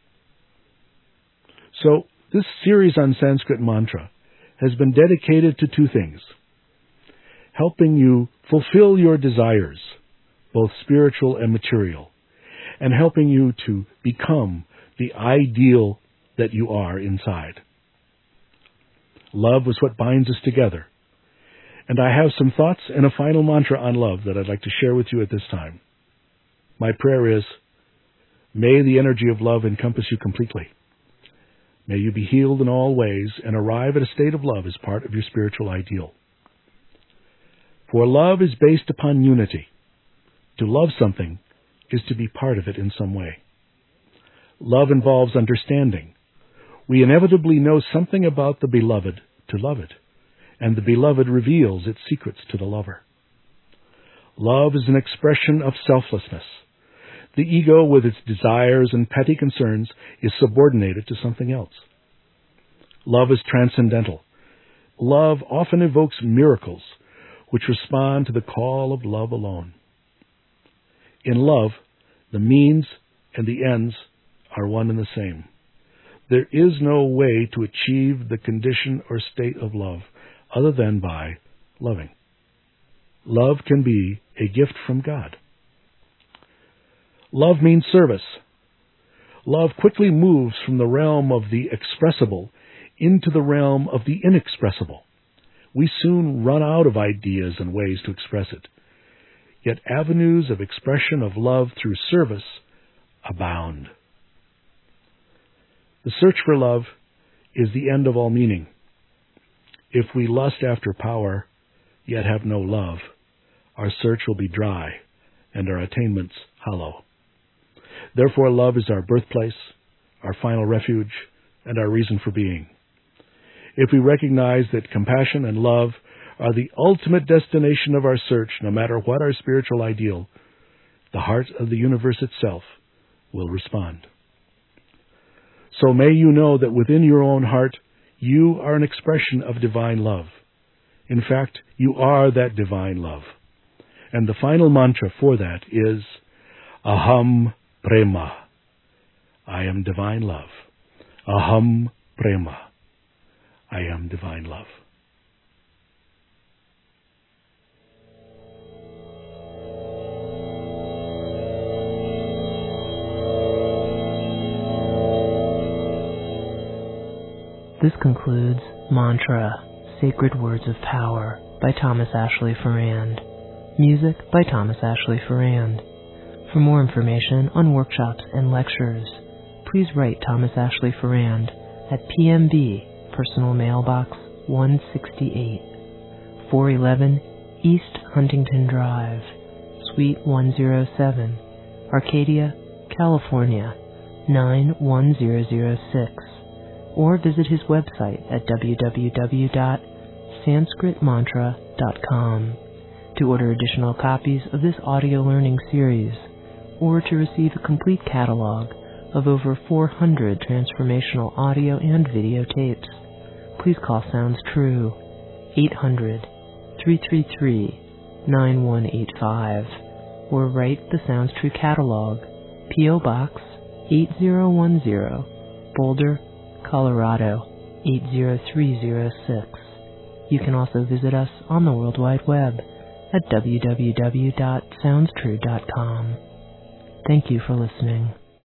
So this series on Sanskrit mantra has been dedicated to two things: helping you fulfill your desires, both spiritual and material, and helping you to become the ideal that you are inside. Love was what binds us together. And I have some thoughts and a final mantra on love that I'd like to share with you at this time. My prayer is, may the energy of love encompass you completely. May you be healed in all ways and arrive at a state of love as part of your spiritual ideal. For love is based upon unity. To love something is to be part of it in some way. Love involves understanding. We inevitably know something about the beloved to love it, and the beloved reveals its secrets to the lover. Love is an expression of selflessness. The ego, with its desires and petty concerns, is subordinated to something else. Love is transcendental. Love often evokes miracles, which respond to the call of love alone. In love, the means and the ends are one and the same. There is no way to achieve the condition or state of love other than by loving. Love can be a gift from God. Love means service. Love quickly moves from the realm of the expressible into the realm of the inexpressible. We soon run out of ideas and ways to express it. Yet avenues of expression of love through service abound. The search for love is the end of all meaning. If we lust after power, yet have no love, our search will be dry and our attainments hollow. Therefore, love is our birthplace, our final refuge, and our reason for being. If we recognize that compassion and love are the ultimate destination of our search, no matter what our spiritual ideal, the heart of the universe itself will respond. So may you know that within your own heart, you are an expression of divine love. In fact, you are that divine love. And the final mantra for that is, Aham Prema. I am divine love. Aham Prema. I am divine love. This concludes Mantra, Sacred Words of Power by Thomas Ashley Ferrand. Music by Thomas Ashley Ferrand. For more information on workshops and lectures, please write Thomas Ashley Ferrand at PMB, Personal Mailbox 168, 411 East Huntington Drive, Suite 107, Arcadia, California 91006. Or visit his website at www.sanskritmantra.com to order additional copies of this audio learning series, or to receive a complete catalog of over 400 transformational audio and video tapes. Please call Sounds True 800-333-9185 or write the Sounds True catalog, P.O. Box 8010, Boulder, Colorado 80306. You can also visit us on the World Wide Web at www.soundstrue.com. Thank you for listening.